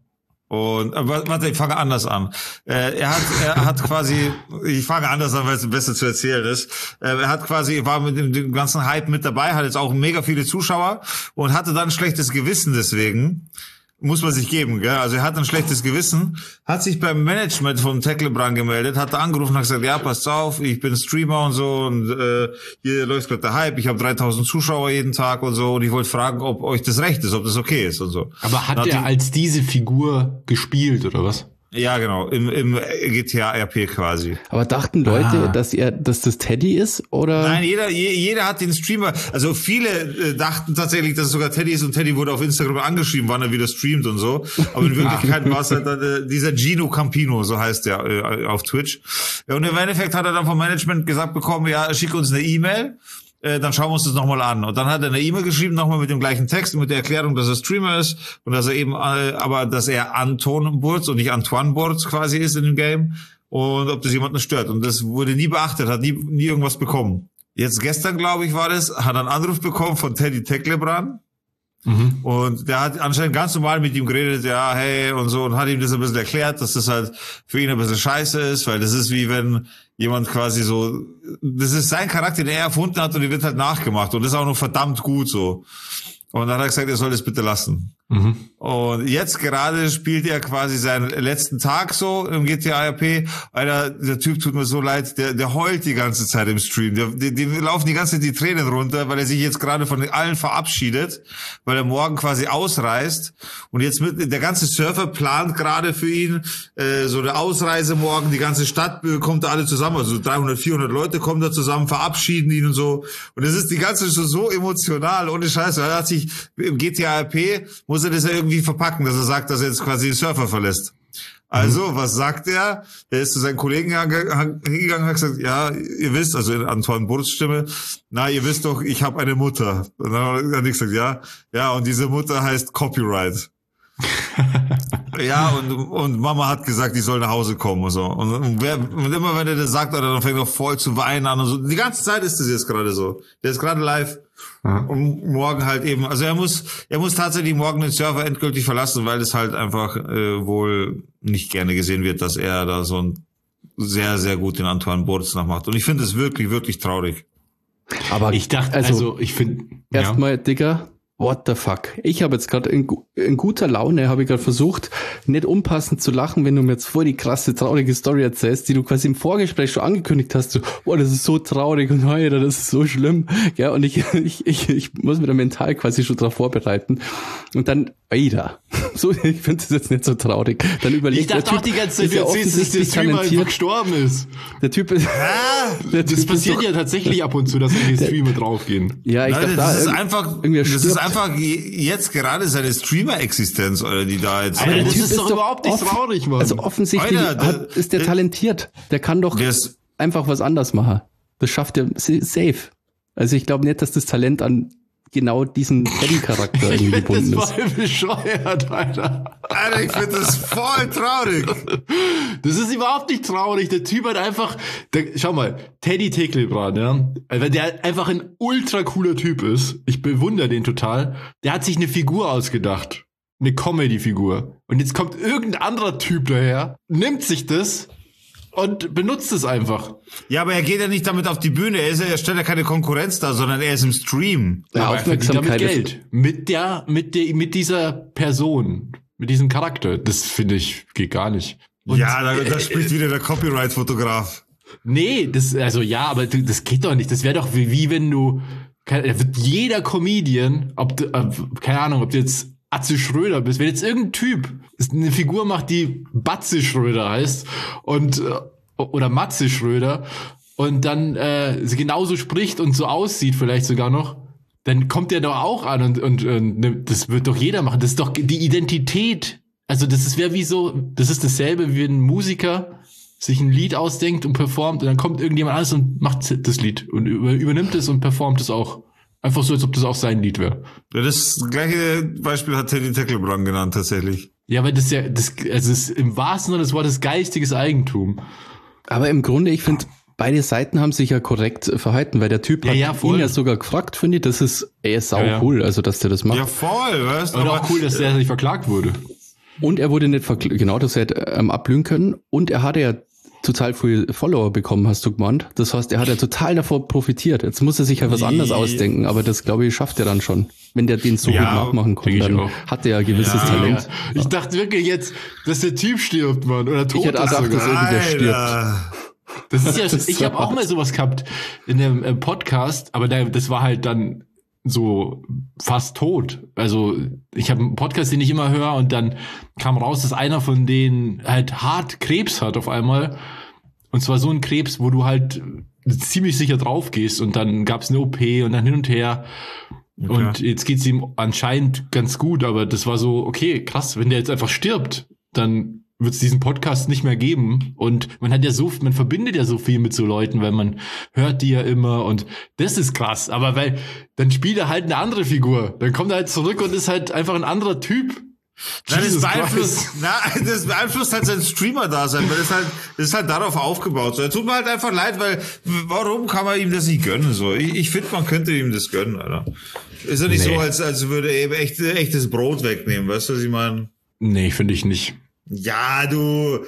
Und äh, warte, ich fange anders an. Äh, er hat, er hat quasi, ich fange anders an, weil es besser zu erzählen ist. Äh, er hat quasi, war mit dem, dem ganzen Hype mit dabei, hat jetzt auch mega viele Zuschauer und hatte dann ein schlechtes Gewissen deswegen. Muss man sich geben, gell? Also er hat ein schlechtes Gewissen, hat sich beim Management vom Tecklebrand gemeldet, hat da angerufen und hat gesagt, ja, passt auf, ich bin Streamer und so und äh, hier läuft gerade der Hype, ich habe dreitausend Zuschauer jeden Tag und so und ich wollte fragen, ob euch das recht ist, ob das okay ist und so. Aber hat er als diese Figur gespielt oder was? Ja, genau, im, im G T A R P quasi. Aber dachten Leute, Ah. dass er, dass das Teddy ist, oder? Nein, jeder, je, jeder hat den Streamer, also viele äh, dachten tatsächlich, dass es sogar Teddy ist und Teddy wurde auf Instagram angeschrieben, wann er wieder streamt und so. Aber in Wirklichkeit war es halt äh, dieser Gino Campino, so heißt der äh, auf Twitch. Ja, und im Endeffekt hat er dann vom Management gesagt bekommen, ja, schick uns eine E-Mail. Äh, dann schauen wir uns das nochmal an. Und dann hat er eine E-Mail geschrieben, nochmal mit dem gleichen Text, mit der Erklärung, dass er Streamer ist und dass er eben, äh, aber dass er Anton Burz und nicht Antoine Burz quasi ist in dem Game und ob das jemanden stört. Und das wurde nie beachtet, hat nie, nie irgendwas bekommen. Jetzt gestern, glaube ich, war das, hat er einen Anruf bekommen von Teddy Tecklebrand. Mhm. Und der hat anscheinend ganz normal mit ihm geredet, ja, hey, und so, und hat ihm das ein bisschen erklärt, dass das halt für ihn ein bisschen scheiße ist, weil das ist wie wenn jemand quasi so, das ist sein Charakter, den er erfunden hat und der wird halt nachgemacht und das ist auch noch verdammt gut so. Und dann hat er gesagt, er soll das bitte lassen. Mhm. Und jetzt gerade spielt er quasi seinen letzten Tag so im G T A R P. Alter, der Typ tut mir so leid, der, der heult die ganze Zeit im Stream. Der, die, die laufen die ganze Zeit die Tränen runter, weil er sich jetzt gerade von allen verabschiedet, weil er morgen quasi ausreist. Und jetzt mit, der ganze Surfer plant gerade für ihn äh, so eine Ausreise morgen. Die ganze Stadt äh, kommt da alle zusammen, also dreihundert, vierhundert Leute kommen da zusammen, verabschieden ihn und so. Und es ist die ganze so, so emotional, ohne Scheiße. Er hat sich im G T A R P muss er das ja irgendwie verpacken, dass er sagt, dass er jetzt quasi den Surfer verlässt. Also, mhm. was sagt er? Er ist zu seinen Kollegen hingegangen und hat gesagt, ja, ihr wisst, also in Antoine Burz Stimme, na, ihr wisst doch, ich habe eine Mutter. Und dann hat er gesagt, ja, ja, und diese Mutter heißt Copyright. Ja, und, und Mama hat gesagt, ich soll nach Hause kommen und so. Und, und, wer, und immer wenn er das sagt, oder dann fängt er voll zu weinen an und so. Die ganze Zeit ist das jetzt gerade so. Der ist gerade live. Ja. Und morgen halt eben, also er muss, er muss tatsächlich morgen den Server endgültig verlassen, weil es halt einfach äh, wohl nicht gerne gesehen wird, dass er da so ein sehr, sehr gut den Antoine Burz nachmacht. Und ich finde es wirklich, wirklich traurig. Aber ich dachte, also, also ich finde, erstmal, ja. Digga, what the fuck? Ich habe jetzt gerade in, in guter Laune, habe ich gerade versucht, nicht unpassend zu lachen, wenn du mir jetzt voll die krasse, traurige Story erzählst, die du quasi im Vorgespräch schon angekündigt hast. So, boah, das ist so traurig und Alter, das ist so schlimm. Ja, und ich, ich, ich, ich muss mich da mental quasi schon drauf vorbereiten. Und dann, Alter, so, ich finde das jetzt nicht so traurig. Dann überlegt ich dachte der auch Typ, die ganze Zeit, du erzählst, dass der Streamer einfach gestorben ist. Der Typ ist, ah, der das typ passiert ist doch, ja tatsächlich ab und zu, dass die Streamer draufgehen. Ja, ich Leute, dachte, das da ist einfach, das ist einfach jetzt gerade seine Streamer-Existenz, oder die da jetzt. Alter, das Typ ist doch überhaupt nicht offen, traurig, Mann. Also offensichtlich Alter, der, hat, ist der, der talentiert. Der kann doch der ist, einfach was anders machen. Das schafft er safe. Also ich glaube nicht, dass das Talent an genau diesen Teddy-Charakter irgendwie gebunden ist. Das ist voll bescheuert, Alter. Alter, ich finde das voll traurig. Das ist überhaupt nicht traurig. Der Typ hat einfach, der, schau mal, Teddy Tecklebrand, ja, weil der einfach ein ultra cooler Typ ist. Ich bewundere den total. Der hat sich eine Figur ausgedacht. Eine Comedy-Figur. Und jetzt kommt irgendein anderer Typ daher, nimmt sich das und benutzt es einfach. Ja, aber er geht ja nicht damit auf die Bühne. Er, ist ja, er stellt ja keine Konkurrenz dar, sondern er ist im Stream. Ja, aber Aufmerksamkeit er verdient damit Geld. Mit der, mit der, mit dieser Person. Mit diesem Charakter. Das finde ich, geht gar nicht. Und, ja, da, da spricht wieder der Copyright-Fotograf. Nee, das, also ja, aber das geht doch nicht. Das wäre doch wie, wie wenn du, da wird jeder Comedian, ob, keine Ahnung, ob du jetzt Atze Schröder bist, wenn jetzt irgendein Typ eine Figur macht, die Batze Schröder heißt und oder Matze Schröder und dann äh, sie genauso spricht und so aussieht vielleicht sogar noch, dann kommt der doch auch an und, und, und das wird doch jeder machen. Das ist doch die Identität. Also das ist wäre wie so, das ist dasselbe wie ein Musiker sich ein Lied ausdenkt und performt und dann kommt irgendjemand anders und macht das Lied und übernimmt es und performt es auch. Einfach so, als ob das auch sein Lied wäre. Ja, das gleiche Beispiel hat Teddy Tecklebrand genannt, tatsächlich. Ja, weil das ja, das, also es ist im wahrsten Sinne des Wortes geistiges Eigentum. Aber im Grunde, ich finde, beide Seiten haben sich ja korrekt verhalten, weil der Typ ja, hat ja, ihn ja sogar gefragt, finde ich, das ist, ey, ist sau ja, ja. cool, also, dass der das macht. Ja, voll, weißt du. Und auch cool, dass der nicht verklagt wurde. Und er wurde nicht verkl- genau, das hätte ähm, abblühen können. Und er hatte ja total viel Follower bekommen, hast du gemeint. Das heißt, er hat ja total davor profitiert. Jetzt muss er sich halt was anderes ausdenken, aber das, glaube ich, schafft er dann schon. Wenn der den so Ja, gut nachmachen kann, dann auch. hat er ja gewisses Ja, Talent. Ich dachte wirklich jetzt, dass der Typ stirbt, Mann. Oder tot Ich hätte auch ist gedacht, dass sogar. irgendwer stirbt. Alter. Das ist ja, Das ist ich so habe auch hart. mal sowas gehabt in einem äh, Podcast, aber da, das war halt dann so fast tot. Also ich habe einen Podcast, den ich immer höre, und dann kam raus, dass einer von denen halt hart Krebs hat auf einmal. Und zwar so ein Krebs, wo du halt ziemlich sicher drauf gehst, und dann gab's eine O P und dann hin und her. Okay. Und jetzt geht's ihm anscheinend ganz gut, aber das war so, okay, krass, wenn der jetzt einfach stirbt, dann wird es diesen Podcast nicht mehr geben. Und man hat ja so, man verbindet ja so viel mit so Leuten, weil man hört die ja immer, und das ist krass. Aber weil, dann spielt er halt eine andere Figur. Dann kommt er halt zurück und ist halt einfach ein anderer Typ. Nein, das Jesus beeinflusst, Christ. na, das beeinflusst halt sein Streamer-Dasein, weil das halt, das ist halt darauf aufgebaut. So, er tut mir halt einfach leid, weil, warum kann man ihm das nicht gönnen, so? Ich, ich finde, man könnte ihm das gönnen, Alter. Ist ja nicht Nee. so, als, als würde er eben echt, echtes Brot wegnehmen, weißt du, was ich meine? Nee, finde ich nicht. Ja, du,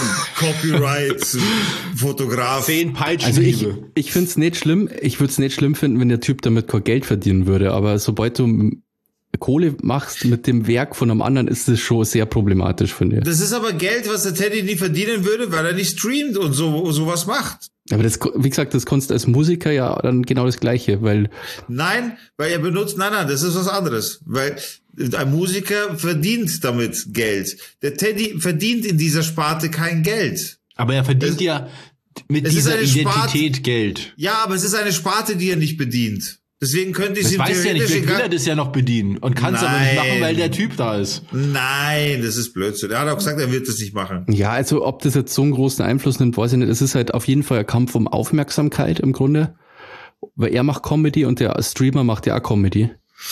Copyright, Fotograf. Zehn Peitschen. Also ich, ich finde es nicht schlimm. Ich würde es nicht schlimm finden, wenn der Typ damit kein Geld verdienen würde. Aber sobald du Kohle machst mit dem Werk von einem anderen, ist das schon sehr problematisch, finde ich. Das ist aber Geld, was der Teddy nie verdienen würde, weil er nicht streamt und so sowas macht. Aber das, wie gesagt, das kannst du als Musiker ja dann genau das Gleiche, weil Nein, weil er benutzt, nein, nein, das ist was anderes. Weil ein Musiker verdient damit Geld. Der Teddy verdient in dieser Sparte kein Geld. Aber er verdient Es- ja mit es ist dieser eine Identität Sparte- Geld. Ja, aber es ist eine Sparte, die er nicht bedient. Deswegen könnte ich Das ihm weiß ja nicht, theoretisch vielleicht will egal- er das ja noch bedienen und kann es aber nicht Nein. machen, weil der Typ da ist. Nein, das ist Blödsinn. Er hat auch gesagt, er wird das nicht machen. ja, also ob das jetzt so einen großen Einfluss nimmt, weiß ich nicht. Es ist halt auf jeden Fall ein Kampf um Aufmerksamkeit im Grunde. Weil er macht Comedy und der Streamer macht ja auch Comedy.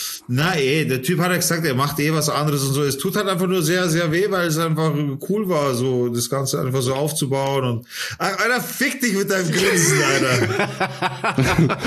Na eh, der Typ hat ja gesagt, er macht eh was anderes und so. Es tut halt einfach nur sehr, sehr weh, weil es einfach cool war, so das Ganze einfach so aufzubauen und Ach, Alter, fick dich mit deinem Grinsen, Alter.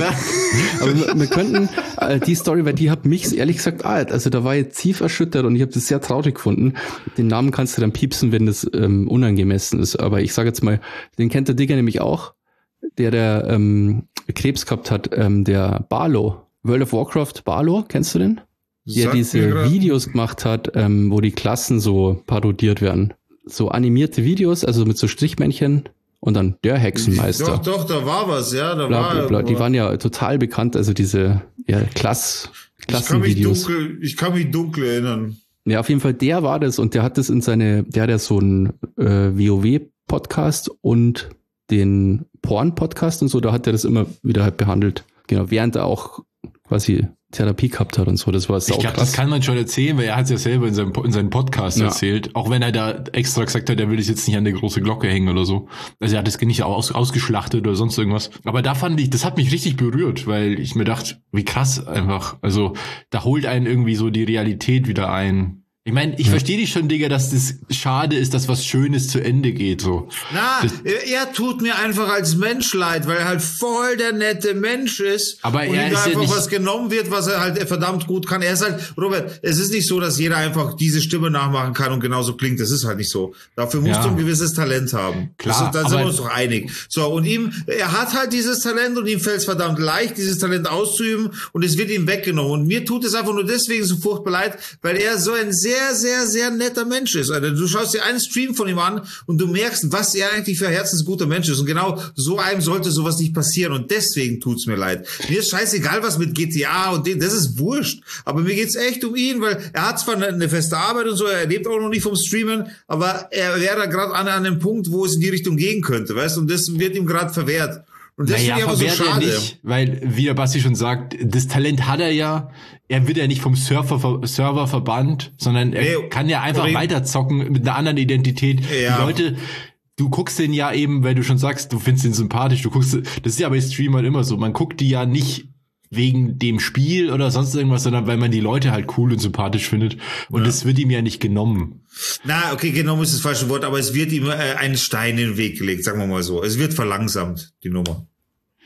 Aber wir, wir könnten äh, die Story, weil die hat mich ehrlich gesagt alt. Also da war ich tief erschüttert und ich habe das sehr traurig gefunden. Den Namen kannst du dann piepsen, wenn das ähm, unangemessen ist. Aber ich sage jetzt mal, den kennt der Digger nämlich auch, der der ähm, Krebs gehabt hat, ähm, der Barlow. World of Warcraft Barlow, kennst du den? Der Sagt mir diese grad- Videos gemacht hat, ähm, wo die Klassen so parodiert werden. So animierte Videos, also mit so Strichmännchen und dann der Hexenmeister. Doch, doch, da war was, ja, da Bla, war bla, bla. Die waren ja total bekannt, also diese ja, Klass, ich kann mich Klassenvideos. dunkel, ich kann mich dunkel erinnern. Ja, auf jeden Fall, der war das und der hat das in seine, der hat ja so einen äh, WoW-Podcast und den Porn-Podcast und so, da hat er das immer wieder halt behandelt. Genau, während er auch quasi Therapie gehabt hat und so, das war Ich sau glaube, krass. das kann man schon erzählen, weil er hat es ja selber in seinem, in seinem Podcast Ja. erzählt. Auch wenn er da extra gesagt hat, er will das jetzt nicht an der große Glocke hängen oder so. Also er hat das nicht aus, ausgeschlachtet oder sonst irgendwas. Aber da fand ich, das hat mich richtig berührt, weil ich mir dachte, wie krass einfach. Also da holt einen irgendwie so die Realität wieder ein. Ich meine, ich Ja. verstehe dich schon, Digga, dass das schade ist, dass was Schönes zu Ende geht. So. Na, Das- er, er tut mir einfach als Mensch leid, weil er halt voll der nette Mensch ist. Aber und er ihm da ist ja einfach nicht- was genommen wird, was er halt verdammt gut kann. Er ist halt, Robert, es ist nicht so, dass jeder einfach diese Stimme nachmachen kann und genauso klingt. Das ist halt nicht so. Dafür musst Ja. du ein gewisses Talent haben. Klar, das, da sind aber- wir uns doch einig. So, und ihm, er hat halt dieses Talent und ihm fällt es verdammt leicht, dieses Talent auszuüben und es wird ihm weggenommen. Und mir tut es einfach nur deswegen so furchtbar leid, weil er so ein sehr, sehr, sehr netter Mensch ist. Alter. Du schaust dir einen Stream von ihm an und du merkst, was er eigentlich für ein herzensguter Mensch ist. Und genau so einem sollte sowas nicht passieren. Und deswegen tut's mir leid. Mir ist scheißegal, was mit G T A und dem, das ist wurscht. Aber mir geht's echt um ihn, weil er hat zwar eine, eine feste Arbeit und so, er lebt auch noch nicht vom Streamen, aber er wäre gerade an, an einem Punkt, wo es in die Richtung gehen könnte, weißt du? Und das wird ihm gerade verwehrt. Und das Naja, finde ich aber so verwehrt er schade. nicht, weil, wie der Basti schon sagt, das Talent hat er ja. Er wird ja nicht vom Surfer, Server verbannt, sondern er Nee, kann ja einfach aber- weiterzocken mit einer anderen Identität. Ja. Die Leute, du guckst den ja eben, weil du schon sagst, du findest ihn sympathisch, du guckst, das ist ja bei Streamern immer so, man guckt die ja nicht wegen dem Spiel oder sonst irgendwas, sondern weil man die Leute halt cool und sympathisch findet. Und Ja. das wird ihm ja nicht genommen. Na, okay, genommen ist das falsche Wort, aber es wird ihm äh, ein Stein in den Weg gelegt, sagen wir mal so. Es wird verlangsamt, die Nummer.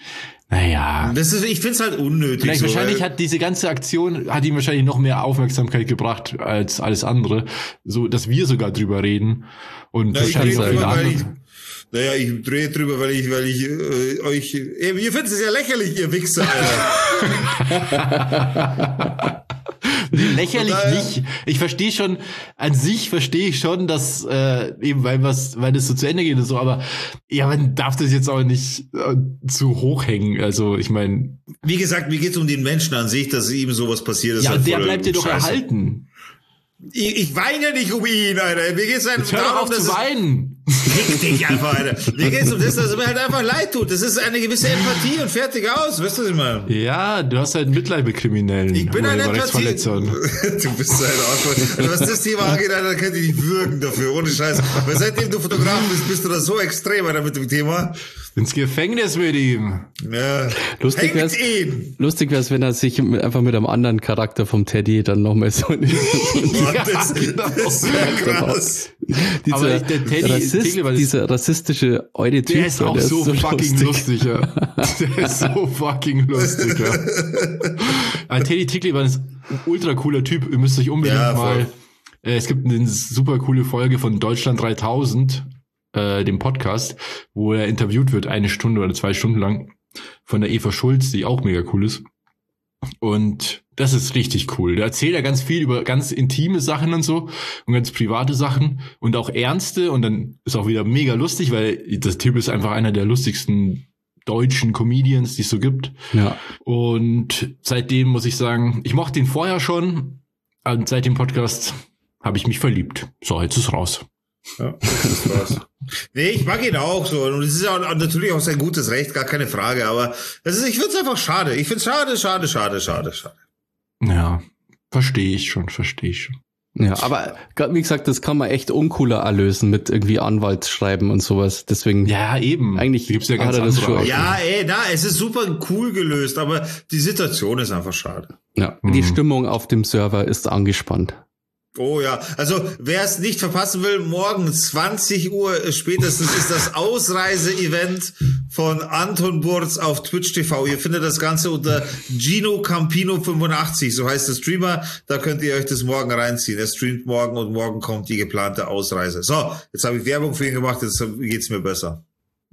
Naja. Das ist, ich find's halt unnötig. Vielleicht so, wahrscheinlich weil- hat diese ganze Aktion, hat ihm wahrscheinlich noch mehr Aufmerksamkeit gebracht als alles andere. So, dass wir sogar drüber reden. Und Na, ich wahrscheinlich rede auch viele drüber, weil ich, andere. naja, ich drehe drüber, weil ich, weil ich äh, euch, eben, ihr findet es ja lächerlich, ihr Wichser, Alter. Nee, lächerlich Total. nicht. Ich verstehe schon, an sich verstehe ich schon, dass äh, eben weil was, weil das so zu Ende geht und so, aber ja, man darf das jetzt auch nicht äh, zu hoch hängen. Also ich meine, Wie gesagt, mir geht's um den Menschen an sich, dass ihm sowas passiert ist. ja, halt der voll bleibt dir doch Scheiße. erhalten. Ich, ich weine nicht um ihn, Alter. Mir geht's einfach Hör doch darum, auf dass zu es, weinen. Fick dich einfach, Alter. Mir geht's um das, dass es mir halt einfach leid tut. Das ist eine gewisse Empathie und fertig aus. Weißt du, was ich meine? Ja, du hast halt Mitleid mit Kriminellen. Ich bin ein Empathie. Rechtsverletzern. Du bist ein Arschloch. Also was das Thema angeht, Alter, könnt ihr nicht würgen dafür, ohne Scheiß. Weil seitdem du Fotograf bist, bist du da so extrem, Alter, mit dem Thema. Ins Gefängnis mit ihm. Ja. Lustig Hängt wär's, ihn. lustig wär's, wenn er sich mit, einfach mit einem anderen Charakter vom Teddy dann nochmal so in Mann, das, genau. das wäre krass. dieser, Aber ich- der Teddy- Rassist, Teddy war das- dieser rassistische eure Typ, Der ist auch der so fucking lustig, ja. Der ist so fucking lustig, ja. Aber Teddy Tickli war ein ultra cooler Typ. Ihr müsst euch unbedingt Ja, voll. mal, äh, es gibt eine super coole Folge von Deutschland dreitausend, äh, dem Podcast, wo er interviewt wird, eine Stunde oder zwei Stunden lang, von der Eva Schulz, die auch mega cool ist. Und das ist richtig cool. Da erzählt er ganz viel über ganz intime Sachen und so und ganz private Sachen und auch ernste, und dann ist auch wieder mega lustig, weil das Typ ist einfach einer der lustigsten deutschen Comedians, die es so gibt. Ja. Und seitdem muss ich sagen, ich mochte ihn vorher schon, und seit dem Podcast habe ich mich verliebt. So, jetzt ist raus. Ja, das ist krass. Nee, ich mag ihn auch so. Und es ist ja auch natürlich auch sein gutes Recht, gar keine Frage. Aber das ist, ich finde es einfach schade. Ich finde es schade, schade, schade, schade, schade. Ja, verstehe ich schon, verstehe ich schon. Ja, aber wie gesagt, das kann man echt uncooler erlösen mit irgendwie Anwaltsschreiben und sowas. Deswegen, Ja, eben. Eigentlich gibt's ja ganz hat er das andere schon- Arten. Ja, ey, na, es ist super cool gelöst, aber die Situation ist einfach schade. ja, Mhm. die Stimmung auf dem Server ist angespannt. Oh ja, also wer es nicht verpassen will, morgen zwanzig Uhr spätestens ist das Ausreise-Event von Anton Burz auf Twitch T V. Ihr findet das Ganze unter Gino Campino fünfundachtzig, so heißt der Streamer. Da könnt ihr euch das morgen reinziehen. Er streamt morgen und morgen kommt die geplante Ausreise. So, jetzt habe ich Werbung für ihn gemacht, jetzt geht's mir besser.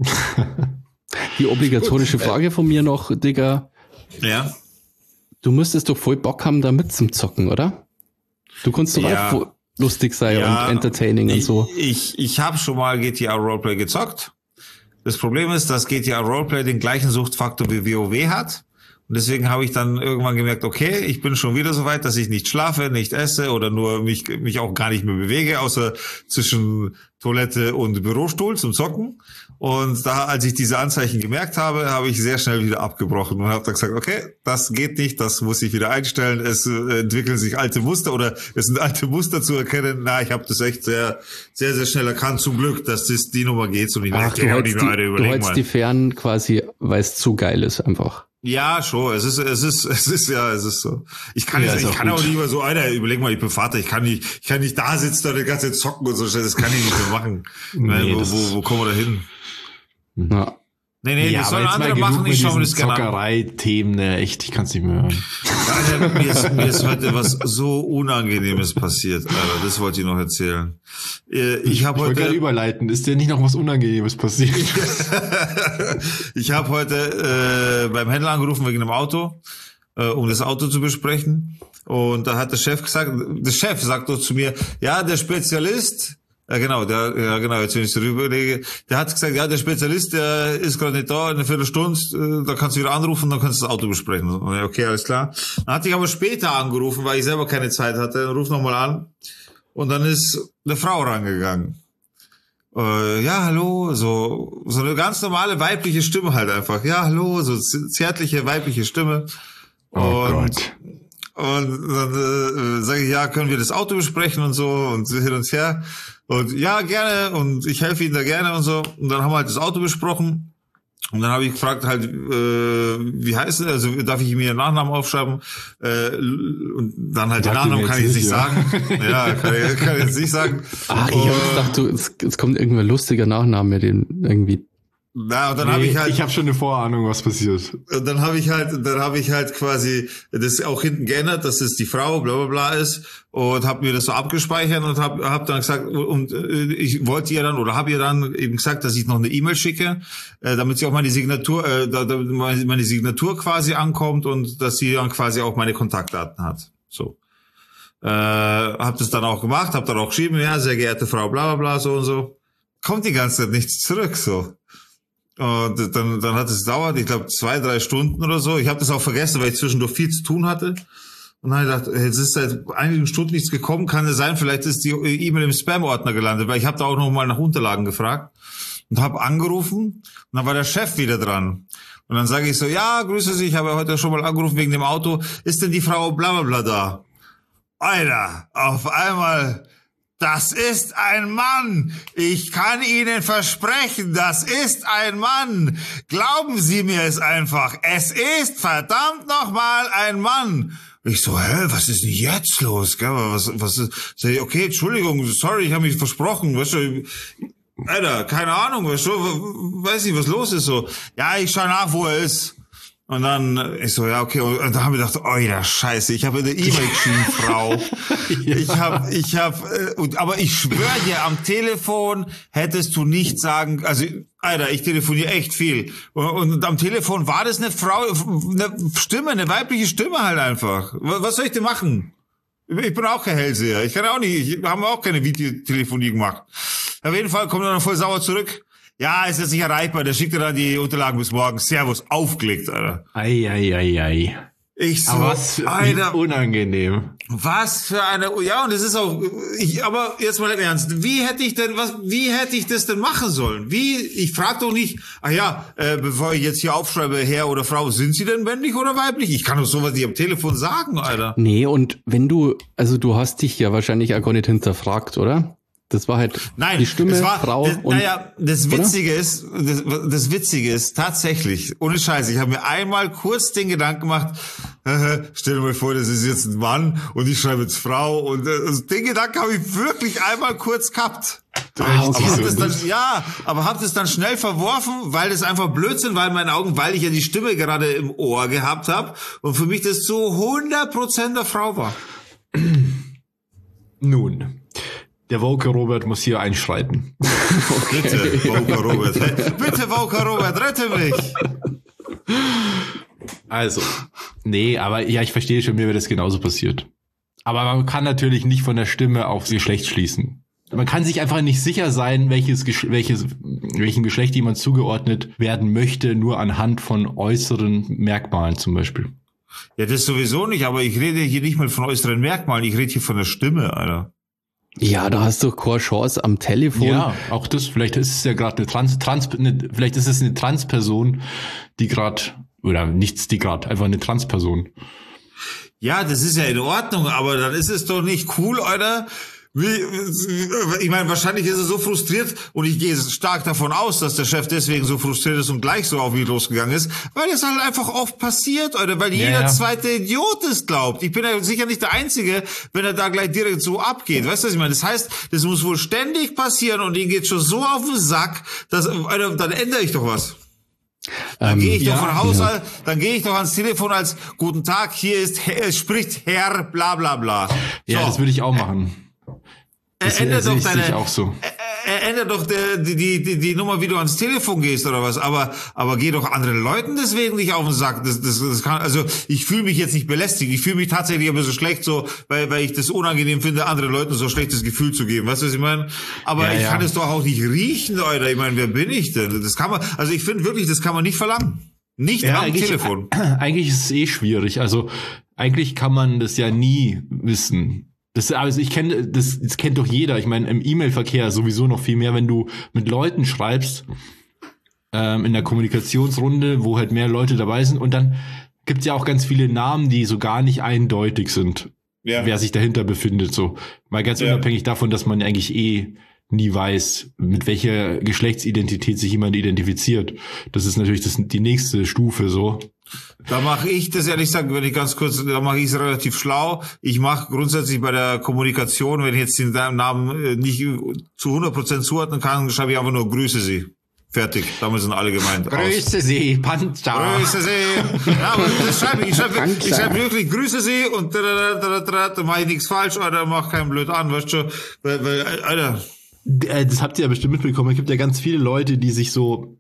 Die obligatorische Frage von mir noch, Digga. Ja. Du müsstest doch voll Bock haben, da mit zum Zocken, oder? Du kannst doch Ja. auch voll lustig sein Ja, und entertaining und ich, so. Ich, ich habe schon mal G T A Roleplay gezockt. Das Problem ist, dass G T A Roleplay den gleichen Suchtfaktor wie WoW hat. Und deswegen habe ich dann irgendwann gemerkt, okay, ich bin schon wieder so weit, dass ich nicht schlafe, nicht esse oder nur mich, mich auch gar nicht mehr bewege, außer zwischen Toilette und Bürostuhl zum Zocken. Und da, als ich diese Anzeichen gemerkt habe, habe ich sehr schnell wieder abgebrochen und habe dann gesagt, okay, das geht nicht, das muss ich wieder einstellen. Es äh, entwickeln sich alte Muster oder es sind alte Muster zu erkennen. Na, ich habe das echt sehr, sehr, sehr schnell erkannt. Zum Glück, dass das die Nummer geht und ich Ach, dachte, du ja, hältst die die, Leute du überlegen hältst mal. die fern quasi, weil es zu geil ist einfach. Ja, schon. Es ist, es ist, es ist, ja, es ist so. Ich kann, Ja, nicht, ist ich auch kann gut. auch nicht mehr so, Alter, überleg mal, ich bin Vater, ich kann nicht, ich kann nicht da sitzen und die ganze Zeit zocken und so, das kann ich nicht mehr machen. Nee, Nein, wo, das wo, ist- wo kommen wir da hin? Ja. Nee, nee, Ja, das aber sollen jetzt andere mal genug machen, mit ich schaue mir diesen das gerne an. Zockerei-Themen, ne, echt, ich kann's nicht mehr hören. Alter, mir, ist, mir ist heute was so Unangenehmes passiert, Alter, das wollte ich noch erzählen. Äh, Ich habe Ich wollte gerade heute, überleiten, ist dir nicht noch was Unangenehmes passiert? ich habe heute äh, beim Händler angerufen wegen einem Auto, äh, um das Auto zu besprechen. Und da hat der Chef gesagt, der Chef sagt doch zu mir, ja, der Spezialist, ja genau, der, ja genau, jetzt wenn ich darüber überlege, der hat gesagt, ja, der Spezialist, der ist gerade nicht da, in einer Viertelstunde, äh, da kannst du wieder anrufen, dann kannst du das Auto besprechen. Und ja, okay, alles klar. Dann hatte ich aber später angerufen, weil ich selber keine Zeit hatte, dann ruf nochmal an. Und dann ist eine Frau rangegangen. Äh, ja, hallo, so, so eine ganz normale weibliche Stimme halt einfach. Ja, hallo, so zärtliche weibliche Stimme. Oh und, Gott. und dann äh, sage ich, ja, können wir das Auto besprechen und so und hin und her. Und ja, gerne und ich helfe Ihnen da gerne und so. Und dann haben wir halt das Auto besprochen. Und dann habe ich gefragt halt, äh, wie heißt es, also darf ich mir Ihren Nachnamen aufschreiben? Äh, und dann halt den Sag du mir Nachnamen kann ich jetzt jetzt nicht nicht, sagen. Ja, kann ich, kann ich jetzt nicht sagen. Ach, ich hab Und- gedacht, du, es, es kommt irgendein lustiger Nachname, den irgendwie Na, und dann nee, habe ich halt, ich habe schon eine Vorahnung, was passiert. Und dann habe ich halt, dann habe ich halt quasi das auch hinten geändert, dass es die Frau, bla bla bla ist, und habe mir das so abgespeichert und habe hab dann gesagt, und ich wollte ihr dann oder habe ihr dann eben gesagt, dass ich noch eine E-Mail schicke, äh, damit sie auch meine Signatur, äh, da, da, meine Signatur quasi ankommt und dass sie dann quasi auch meine Kontaktdaten hat. So. Äh, hab das dann auch gemacht, hab dann auch geschrieben, ja, sehr geehrte Frau, bla bla bla, so und so. Kommt die ganze Zeit nichts zurück, so. Und dann, dann hat es gedauert, ich glaube zwei, drei Stunden oder so. Ich habe das auch vergessen, weil ich zwischendurch viel zu tun hatte. Und dann habe ich gedacht, jetzt ist seit einigen Stunden nichts gekommen, kann es sein, vielleicht ist die E-Mail im Spam-Ordner gelandet, weil ich habe da auch noch mal nach Unterlagen gefragt und habe angerufen und dann war der Chef wieder dran. Und dann sage ich so, ja, grüße Sie, ich habe heute schon mal angerufen wegen dem Auto. Ist denn die Frau bla bla bla da? Alter, auf einmal... Das ist ein Mann. Ich kann Ihnen versprechen, das ist ein Mann. Glauben Sie mir es einfach. Es ist verdammt nochmal ein Mann. Ich so, hä, was ist denn jetzt los? Was, was ist? Sag ich, okay, Entschuldigung, sorry, ich habe mich versprochen. Weißt du, Alter, keine Ahnung, weißt du, weiß nicht, was los ist so. Ja, ich schau nach, wo er ist. Und dann, ich so, ja, okay, und da haben wir gedacht, oh ja, scheiße, ich habe eine E-Mail geschrieben, Frau. Ja. Ich habe, ich habe, aber ich schwöre dir, am Telefon hättest du nicht sagen, also, Alter, ich telefoniere echt viel. Und, und am Telefon war das eine Frau, eine Stimme, eine weibliche Stimme halt einfach. Was soll ich denn machen? Ich bin auch kein Hellseher. Ich kann auch nicht, ich habe auch keine Videotelefonie gemacht. Auf jeden Fall kommt er dann voll sauer zurück. Ja, ist jetzt nicht erreichbar. Der schickt dir dann die Unterlagen bis morgen. Servus, aufgelegt, Alter. Ei, ei, ei, ei. Ich so, aber was für, Alter, unangenehm. Was für eine, ja, und das ist auch, ich, aber jetzt mal im Ernst, wie hätte ich denn, was, wie hätte ich das denn machen sollen? Wie, ich frage doch nicht, ach ja, äh, bevor ich jetzt hier aufschreibe, Herr oder Frau, sind Sie denn männlich oder weiblich? Ich kann doch sowas nicht am Telefon sagen, Alter. Nee, und wenn du, also du hast dich ja wahrscheinlich auch gar nicht hinterfragt, oder? Das war halt Nein, die Stimme, es war, Frau das, und... Naja, das Witzige oder? ist, das, das Witzige ist tatsächlich, ohne Scheiß, ich habe mir einmal kurz den Gedanken gemacht, äh, stell dir mal vor, das ist jetzt ein Mann und ich schreibe jetzt Frau und äh, also den Gedanken habe ich wirklich einmal kurz gehabt. Ah, okay. Aber hab das dann, ja, aber hab das dann schnell verworfen, weil das einfach Blödsinn war in meinen Augen, weil ich ja die Stimme gerade im Ohr gehabt habe und für mich das zu hundert Prozent der Frau war. Nun... Der Woker Robert muss hier einschreiten. Okay. Bitte, Woker Robert. Bitte, Woker Robert, rette mich. Also, nee, aber ja, ich verstehe schon, mir wäre das genauso passiert. Aber man kann natürlich nicht von der Stimme aufs Geschlecht schließen. Man kann sich einfach nicht sicher sein, welches, welches, welchem Geschlecht jemand zugeordnet werden möchte, nur anhand von äußeren Merkmalen zum Beispiel. Ja, das sowieso nicht, aber ich rede hier nicht mal von äußeren Merkmalen, ich rede hier von der Stimme, Alter. Ja, da hast du keine Chance am Telefon. Ja, auch das, vielleicht ist es ja gerade eine Trans, Trans, eine, vielleicht ist es eine Transperson, die gerade, oder nichts, die gerade, einfach eine Transperson. Ja, das ist ja in Ordnung, aber dann ist es doch nicht cool, Alter. Wie, ich meine, wahrscheinlich ist er so frustriert und ich gehe stark davon aus, dass der Chef deswegen so frustriert ist und gleich so auf ihn losgegangen ist, weil es halt einfach oft passiert, oder weil jeder ja. zweite Idiot es glaubt. Ich bin ja sicher nicht der Einzige, wenn er da gleich direkt so abgeht. Weißt du, was ich meine? Das heißt, das muss wohl ständig passieren und ihm geht schon so auf den Sack, dass, Alter, dann ändere ich doch was. Dann Ähm, gehe ich ja, doch von Haus ja. an, dann gehe ich doch ans Telefon als guten Tag, hier ist, es spricht Herr, bla bla bla. So. Ja, das würde ich auch machen. Das Er ändert sehe doch ich deine, sich auch so. er ändert doch die, die, die, die Nummer, wie du ans Telefon gehst oder was, aber, aber geh doch anderen Leuten deswegen nicht auf den Sack. Das, das, das kann, also, ich fühle mich jetzt nicht belästigt. Ich fühle mich tatsächlich aber so schlecht so, weil, weil ich das unangenehm finde, anderen Leuten so ein schlechtes Gefühl zu geben. Weißt du, was ich meine? Aber Ja, ich ja. kann es doch auch nicht riechen, Alter. Ich meine, wer bin ich denn? Das kann man, also ich finde wirklich, das kann man nicht verlangen. Nicht Ja, am eigentlich, Telefon. eigentlich ist es eh schwierig. Also, eigentlich kann man das ja nie wissen. Das, also ich kenne, das, das kennt doch jeder. Ich meine, im E-Mail-Verkehr sowieso noch viel mehr, wenn du mit Leuten schreibst, ähm, in der Kommunikationsrunde, wo halt mehr Leute dabei sind. Und dann gibt's ja auch ganz viele Namen, die so gar nicht eindeutig sind, Ja. wer sich dahinter befindet. So, mal ganz Ja. unabhängig davon, dass man eigentlich eh nie weiß, mit welcher Geschlechtsidentität sich jemand identifiziert. Das ist natürlich das, die nächste Stufe so. Da mache ich das ehrlich gesagt, wenn ich ganz kurz, da mache ich es relativ schlau. Ich mache grundsätzlich bei der Kommunikation, wenn ich jetzt den Namen äh, nicht zu hundert Prozent zuordnen kann, schreibe ich einfach nur Grüße Sie. Fertig, damit sind alle gemeint. Grüße Sie, Panzer. Grüße Sie. Ja, aber das schreibe ich. Ich schreibe, ich schreibe wirklich Grüße Sie und da, da, da, da, da mache ich nichts falsch, oder mach keinen blöd an, weißt du, weil, weil, Alter. Das habt ihr ja bestimmt mitbekommen. Es gibt ja ganz viele Leute, die sich so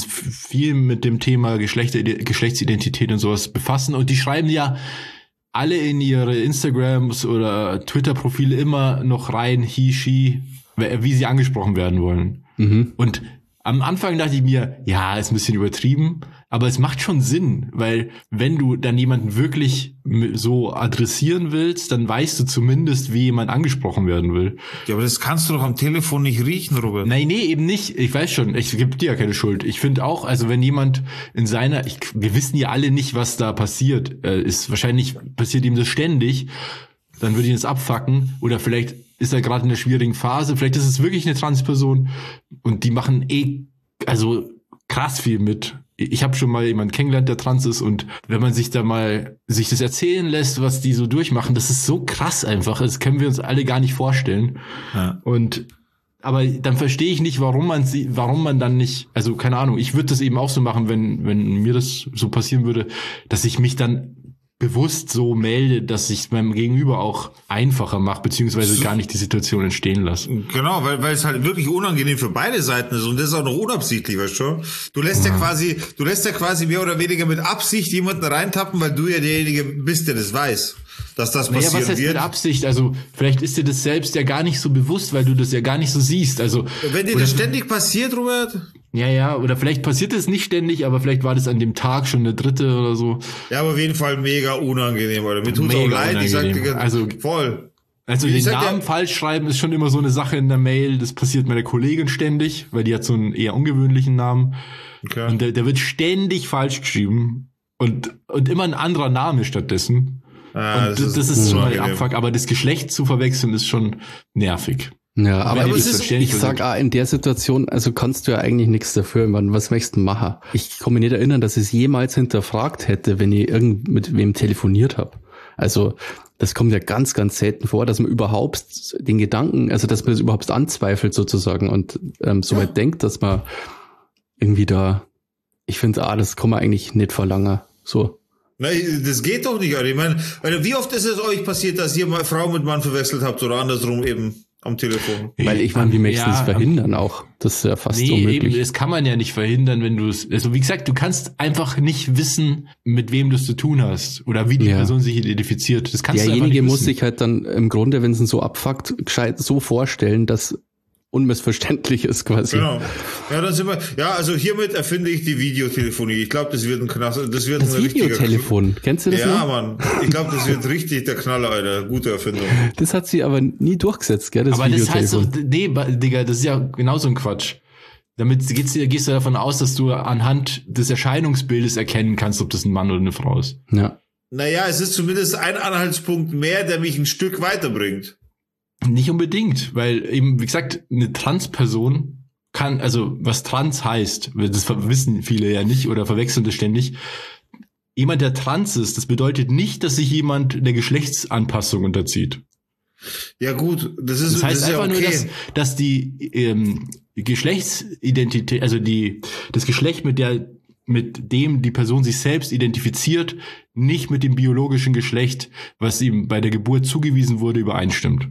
viel mit dem Thema Geschlechter, Geschlechtsidentität und sowas befassen und die schreiben ja alle in ihre Instagrams oder Twitter-Profile immer noch rein, he, she, wie sie angesprochen werden wollen. Mhm. Und am Anfang dachte ich mir, ja, ist ein bisschen übertrieben, aber es macht schon Sinn, weil wenn du dann jemanden wirklich so adressieren willst, dann weißt du zumindest, wie jemand angesprochen werden will. Ja, aber das kannst du doch am Telefon nicht riechen, Robert. Nein, nee, eben nicht. Ich weiß schon, ich gebe dir ja keine Schuld. Ich finde auch, also wenn jemand in seiner, ich, wir wissen ja alle nicht, was da passiert, äh, ist wahrscheinlich passiert ihm das ständig, dann würde ich das abfacken oder vielleicht ist er gerade in einer schwierigen Phase, vielleicht ist es wirklich eine Transperson und die machen eh, also krass viel mit. Ich habe schon mal jemanden kennengelernt, der trans ist und wenn man sich da mal sich das erzählen lässt, was die so durchmachen, das ist so krass einfach, das können wir uns alle gar nicht vorstellen. Ja. Und aber dann verstehe ich nicht, warum man sie, warum man dann nicht, also keine Ahnung, ich würde das eben auch so machen, wenn wenn mir das so passieren würde, dass ich mich dann bewusst so melde, dass ich es meinem Gegenüber auch einfacher mache, beziehungsweise gar nicht die Situation entstehen lasse. Genau, weil weil es halt wirklich unangenehm für beide Seiten ist und das ist auch noch unabsichtlich, weißt du? Du lässt ja, ja quasi, du lässt ja quasi mehr oder weniger mit Absicht jemanden reintappen, weil du ja derjenige bist, der das weiß, dass das passieren naja, was heißt wird. Mit Absicht? Also vielleicht ist dir das selbst ja gar nicht so bewusst, weil du das ja gar nicht so siehst. Also wenn dir das ständig passiert, Robert? Ja, ja, oder vielleicht passiert es nicht ständig, aber vielleicht war das an dem Tag schon der dritte oder so. Ja, aber auf jeden Fall mega unangenehm, oder? Mir tut's auch leid, ich sag dir also, voll. Also ich den Namen ja, falsch schreiben ist schon immer so eine Sache in der Mail, das passiert meiner Kollegin ständig, weil die hat so einen eher ungewöhnlichen Namen. Okay. Und der, der wird ständig falsch geschrieben und, und immer ein anderer Name stattdessen. Ah, und das, das ist, ist schon mal ein Abfuck, aber das Geschlecht zu verwechseln ist schon nervig. Ja, aber, aber ich, ist, ich sag auch, in der Situation, also kannst du ja eigentlich nichts dafür, man, was möchtest du machen? Ich kann mich nicht erinnern, dass ich es jemals hinterfragt hätte, wenn ich irgend mit wem telefoniert habe. Also das kommt ja ganz, ganz selten vor, dass man überhaupt den Gedanken, also dass man es überhaupt anzweifelt sozusagen und ähm, so weit ja. denkt, dass man irgendwie da, ich finde, ah, das kann man eigentlich nicht verlangen, so. Nein, das geht doch nicht, ich meine, wie oft ist es euch passiert, dass ihr mal Frau mit Mann verwechselt habt oder andersrum eben? Am Telefon. Weil ich meine, wie möchten es ja, verhindern auch? Das ist ja fast nee, unmöglich. Eben, das kann man ja nicht verhindern, wenn du es, also wie gesagt, du kannst einfach nicht wissen, mit wem du es zu tun hast oder wie die ja. Person sich identifiziert. Das kannst Derjenige du einfach nicht muss wissen. sich halt dann im Grunde, wenn es ihn so abfuckt, gescheit so vorstellen, dass unmissverständlich ist quasi. Genau. Ja, dann sind wir, ja, also hiermit erfinde ich die Videotelefonie. Ich glaube, das wird ein Knast, das wird das ein Videotelefon. richtiger, kennst du das? Ja, noch? Mann. Ich glaube, das wird richtig der Knaller, Alter. Gute Erfindung. Das hat sie aber nie durchgesetzt, gell, das aber Videotelefon. Aber das heißt doch, nee, Digga, das ist ja genauso ein Quatsch. Damit gehst du, gehst du davon aus, dass du anhand des Erscheinungsbildes erkennen kannst, ob das ein Mann oder eine Frau ist. Ja. Naja, es ist zumindest ein Anhaltspunkt mehr, der mich ein Stück weiterbringt. Nicht unbedingt, weil eben, wie gesagt, eine Transperson kann, also was trans heißt, das wissen viele ja nicht oder verwechseln das ständig. Jemand, der trans ist, das bedeutet nicht, dass sich jemand der Geschlechtsanpassung unterzieht. Ja gut, das ist, das heißt das ist einfach ja okay. nur, dass, dass die ähm, Geschlechtsidentität, also die das Geschlecht, mit der mit dem die Person sich selbst identifiziert, nicht mit dem biologischen Geschlecht, was ihm bei der Geburt zugewiesen wurde, übereinstimmt.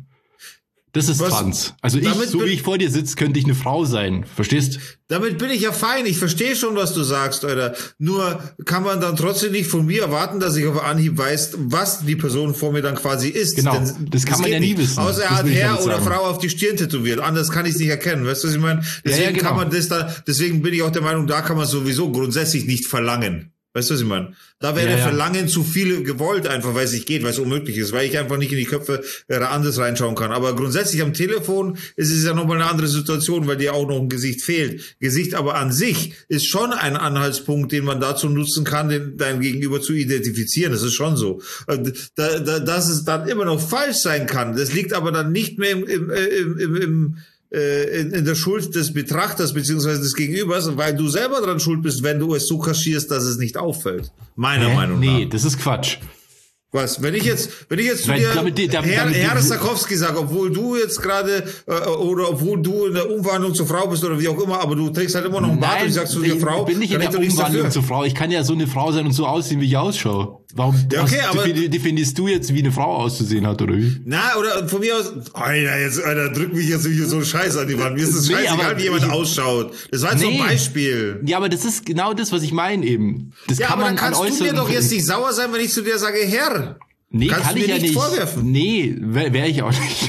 Das ist was, trans. Also ich, so wie ich vor dir sitze, könnte ich eine Frau sein. Verstehst? Damit bin ich ja fein. Ich verstehe schon, was du sagst, Alter. Nur kann man dann trotzdem nicht von mir erwarten, dass ich auf Anhieb weiß, was die Person vor mir dann quasi ist. Genau, Denn das kann das man ja nie nicht. wissen. Außer er hat Herr oder Frau auf die Stirn tätowiert. Anders kann ich es nicht erkennen. Weißt du, was ich meine? Deswegen ja, ja, genau. kann man das da, deswegen bin ich auch der Meinung, da kann man sowieso grundsätzlich nicht verlangen. Weißt du, was ich meine? Da wäre ja, ja. Verlangen zu viel gewollt, einfach weil es nicht geht, weil es unmöglich ist, weil ich einfach nicht in die Köpfe der anders reinschauen kann. Aber grundsätzlich am Telefon ist es ja nochmal eine andere Situation, weil dir auch noch ein Gesicht fehlt. Gesicht aber an sich ist schon ein Anhaltspunkt, den man dazu nutzen kann, den, dein Gegenüber zu identifizieren. Das ist schon so. Da, da, dass es dann immer noch falsch sein kann, das liegt aber dann nicht mehr im, im, im, im, im In, in der Schuld des Betrachters beziehungsweise des Gegenübers, weil du selber dran schuld bist, wenn du es so kaschierst, dass es nicht auffällt. Meiner Hä? Meinung nach. Nee, das ist Quatsch. Was? Wenn ich jetzt, wenn ich jetzt zu Weil dir damit die- damit- Herr, damit die- Herr Sarkowski sage, obwohl du jetzt gerade äh, oder obwohl du in der Umwandlung zur Frau bist oder wie auch immer, aber du trägst halt immer noch einen Bart und ich sagst zu dir ich Frau, bin nicht in dann der hätte ich nichts Umwandlung dafür. zur Frau. Ich kann ja so eine Frau sein und so aussehen, wie ich ausschaue. Warum Ja, okay, was, aber- defi- definierst du jetzt, wie eine Frau auszusehen hat, oder wie? Na, oder von mir aus, Alter, jetzt, Alter, drück mich jetzt wieder so ein Scheiß an die Wand. Mir ist es Nee, scheißegal, aber wie jemand ich- ausschaut. Das war jetzt so Nee. ein Beispiel. Ja, aber das ist genau das, was ich meine eben. Das Ja, kann aber man dann kannst an du äußeren mir doch jetzt nicht sauer sein, wenn ich zu dir sage, Herr. Nee, Kannst kann du ich mir ja nicht nicht vorwerfen. Nee, wäre wär ich auch nicht.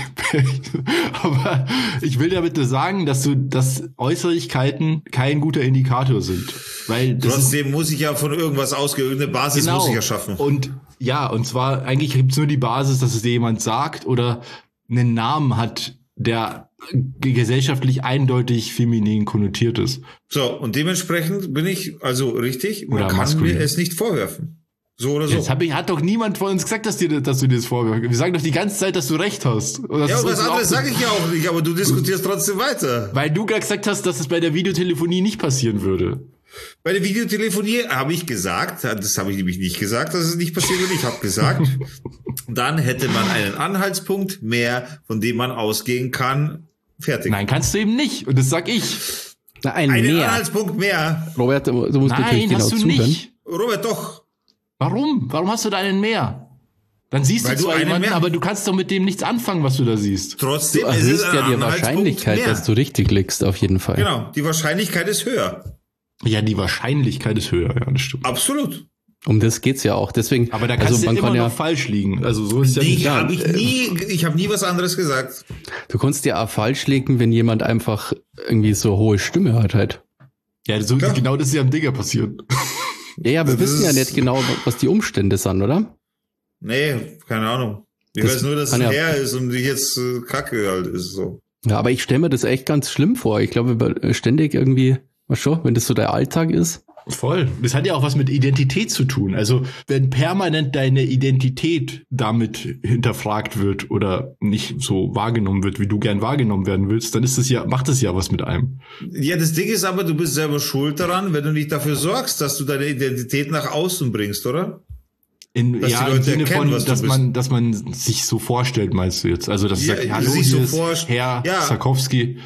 Aber ich will damit nur sagen, dass du, dass Äußerlichkeiten kein guter Indikator sind. Weil das ist, Trotzdem muss ich ja von irgendwas ausgehen. Irgendeine Basis genau. muss ich ja schaffen. Und ja, und zwar eigentlich gibt's nur die Basis, dass es dir jemand sagt oder einen Namen hat, der gesellschaftlich eindeutig feminin konnotiert ist. So, und dementsprechend bin ich also richtig. Man Oder kann maskulin. mir es nicht vorwerfen. So oder so. Jetzt hab ich, hat doch niemand von uns gesagt, dass, dir, dass du dir das vorwirfst. Wir sagen doch die ganze Zeit, dass du recht hast. Und das Ja, ist und was uns auch anderes so- sage ich ja auch nicht, aber du diskutierst trotzdem weiter. Weil du gerade gesagt hast, dass es bei der Videotelefonie nicht passieren würde. Bei der Videotelefonie habe ich gesagt, das habe ich nämlich nicht gesagt, dass es nicht passieren würde. Ich habe gesagt, dann hätte man einen Anhaltspunkt mehr, von dem man ausgehen kann. Fertig. Nein, kannst du eben nicht. Und das sag ich. Na, ein Einen mehr. Anhaltspunkt mehr. Robert, du musst natürlich Nein, genau hast du zuhören. nicht. Robert, doch. Warum? Warum hast du da einen mehr? Dann siehst Weil du du zwar einen jemanden, mehr- aber du kannst doch mit dem nichts anfangen, was du da siehst. Trotzdem Du ist es erhöhst ein ja die Anhaltspunkt Wahrscheinlichkeit, mehr. dass du richtig liegst, auf jeden Fall. Genau, die Wahrscheinlichkeit ist höher. Ja, die Wahrscheinlichkeit ist höher, ja, das stimmt. Absolut. Um das geht's ja auch. Deswegen, Aber da kannst also du man immer kann ja, noch falsch liegen. Also so ist ja Nee, nicht. habe ich nie, ich habe nie was anderes gesagt. du kannst ja auch falsch liegen, wenn jemand einfach irgendwie so hohe Stimme hat halt. Ja, so, Klar. genau das ist ja am Digger passiert. Ja, ja, wir Das wissen ja ist- nicht genau, was die Umstände sind, oder? Nee, keine Ahnung. Ich Das weiß nur, dass es kann ja- her ist und ich jetzt äh, Kacke halt ist so. Ja, aber ich stelle mir das echt ganz schlimm vor. Ich glaube, über- ständig irgendwie, was schon, wenn das so der Alltag ist. Voll. Das hat ja auch was mit Identität zu tun. Also wenn permanent deine Identität damit hinterfragt wird oder nicht so wahrgenommen wird, wie du gern wahrgenommen werden willst, dann ist das ja, macht das ja was mit einem. Ja, das Ding ist aber, du bist selber schuld daran, wenn du nicht dafür sorgst, dass du deine Identität nach außen bringst, oder? In, Dass ja, die im Leute Sinne erkennen, von, was du dass bist. man, dass man sich so vorstellt, meinst du jetzt? Also, dass Ja, du sagst, hallo, sich hier so ist vorst- Herr Ja. Sarkowski.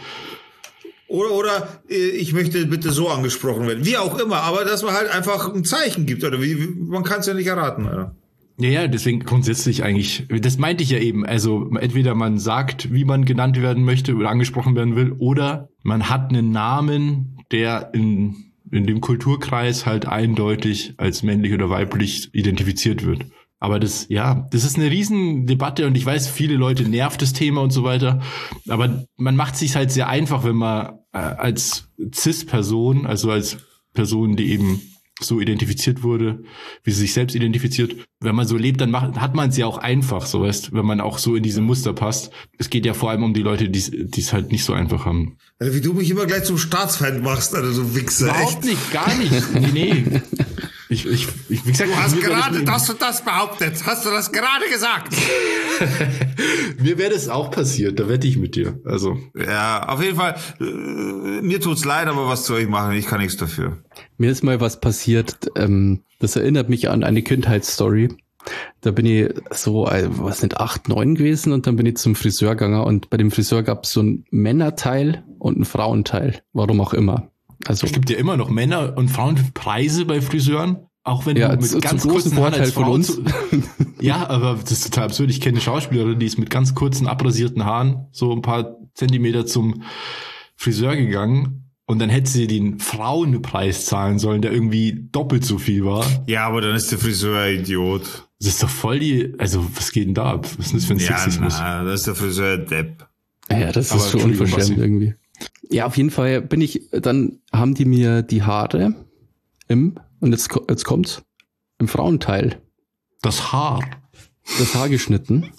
Oder, oder äh, ich möchte bitte so angesprochen werden. Wie auch immer, aber dass man halt einfach ein Zeichen gibt, oder wie, wie man kann es ja nicht erraten, oder? Ja, ja, deswegen grundsätzlich eigentlich, das meinte ich ja eben, also entweder man sagt, wie man genannt werden möchte oder angesprochen werden will, oder man hat einen Namen, der in, in dem Kulturkreis halt eindeutig als männlich oder weiblich identifiziert wird. Aber das, ja, das ist eine Riesendebatte und ich weiß, viele Leute nervt das Thema und so weiter, aber man macht es sich halt sehr einfach, wenn man äh, als Cis-Person, also als Person, die eben so identifiziert wurde, wie sie sich selbst identifiziert. Wenn man so lebt, dann macht, hat man es ja auch einfach, so weißt, wenn man auch so in diese Muster passt. Es geht ja vor allem um die Leute, die es halt nicht so einfach haben. Also wie du mich immer gleich zum Staatsfeind machst, Alter, du Wichser. Überhaupt nicht, gar nicht. Nee, nee. Ich, ich, ich, wie gesagt, Du hast mir wär gerade das, das und das behauptet. Hast du das gerade gesagt? mir wäre das auch passiert, da wette ich mit dir. Also, Ja, auf jeden Fall. Äh, mir tut's leid, aber was soll ich machen? Ich kann nichts dafür. Mir ist mal was passiert, ähm, das erinnert mich an eine Kindheitsstory. Da bin ich so, äh, was nicht, acht, neun gewesen und dann bin ich zum Friseur gegangen und bei dem Friseur gab es so ein Männerteil und ein Frauenteil, warum auch immer. Also es gibt ja immer noch Männer- und Frauenpreise bei Friseuren, auch wenn ja, du mit zu, ganz zum großen kurzen Haaren Vorteil als von Frau uns. zu, ja, aber das ist total absurd. Ich kenne eine Schauspielerin, die ist mit ganz kurzen, abrasierten Haaren so ein paar Zentimeter zum Friseur gegangen und dann hätte sie den Frauenpreis zahlen sollen, der irgendwie doppelt so viel war. Ja, aber dann ist der Friseur ein Idiot. Das ist doch voll die, also was geht denn da ab? Was ist denn das für ein Ja, Sexismus? na, das ist der Friseur ein Depp. Ja, das Aber ist schon Entschuldigung, unverschämt Basti. irgendwie. Ja, auf jeden Fall bin ich, dann haben die mir die Haare im, und jetzt, ko- jetzt kommt's, im Frauenteil, Das Haar. das Haar geschnitten.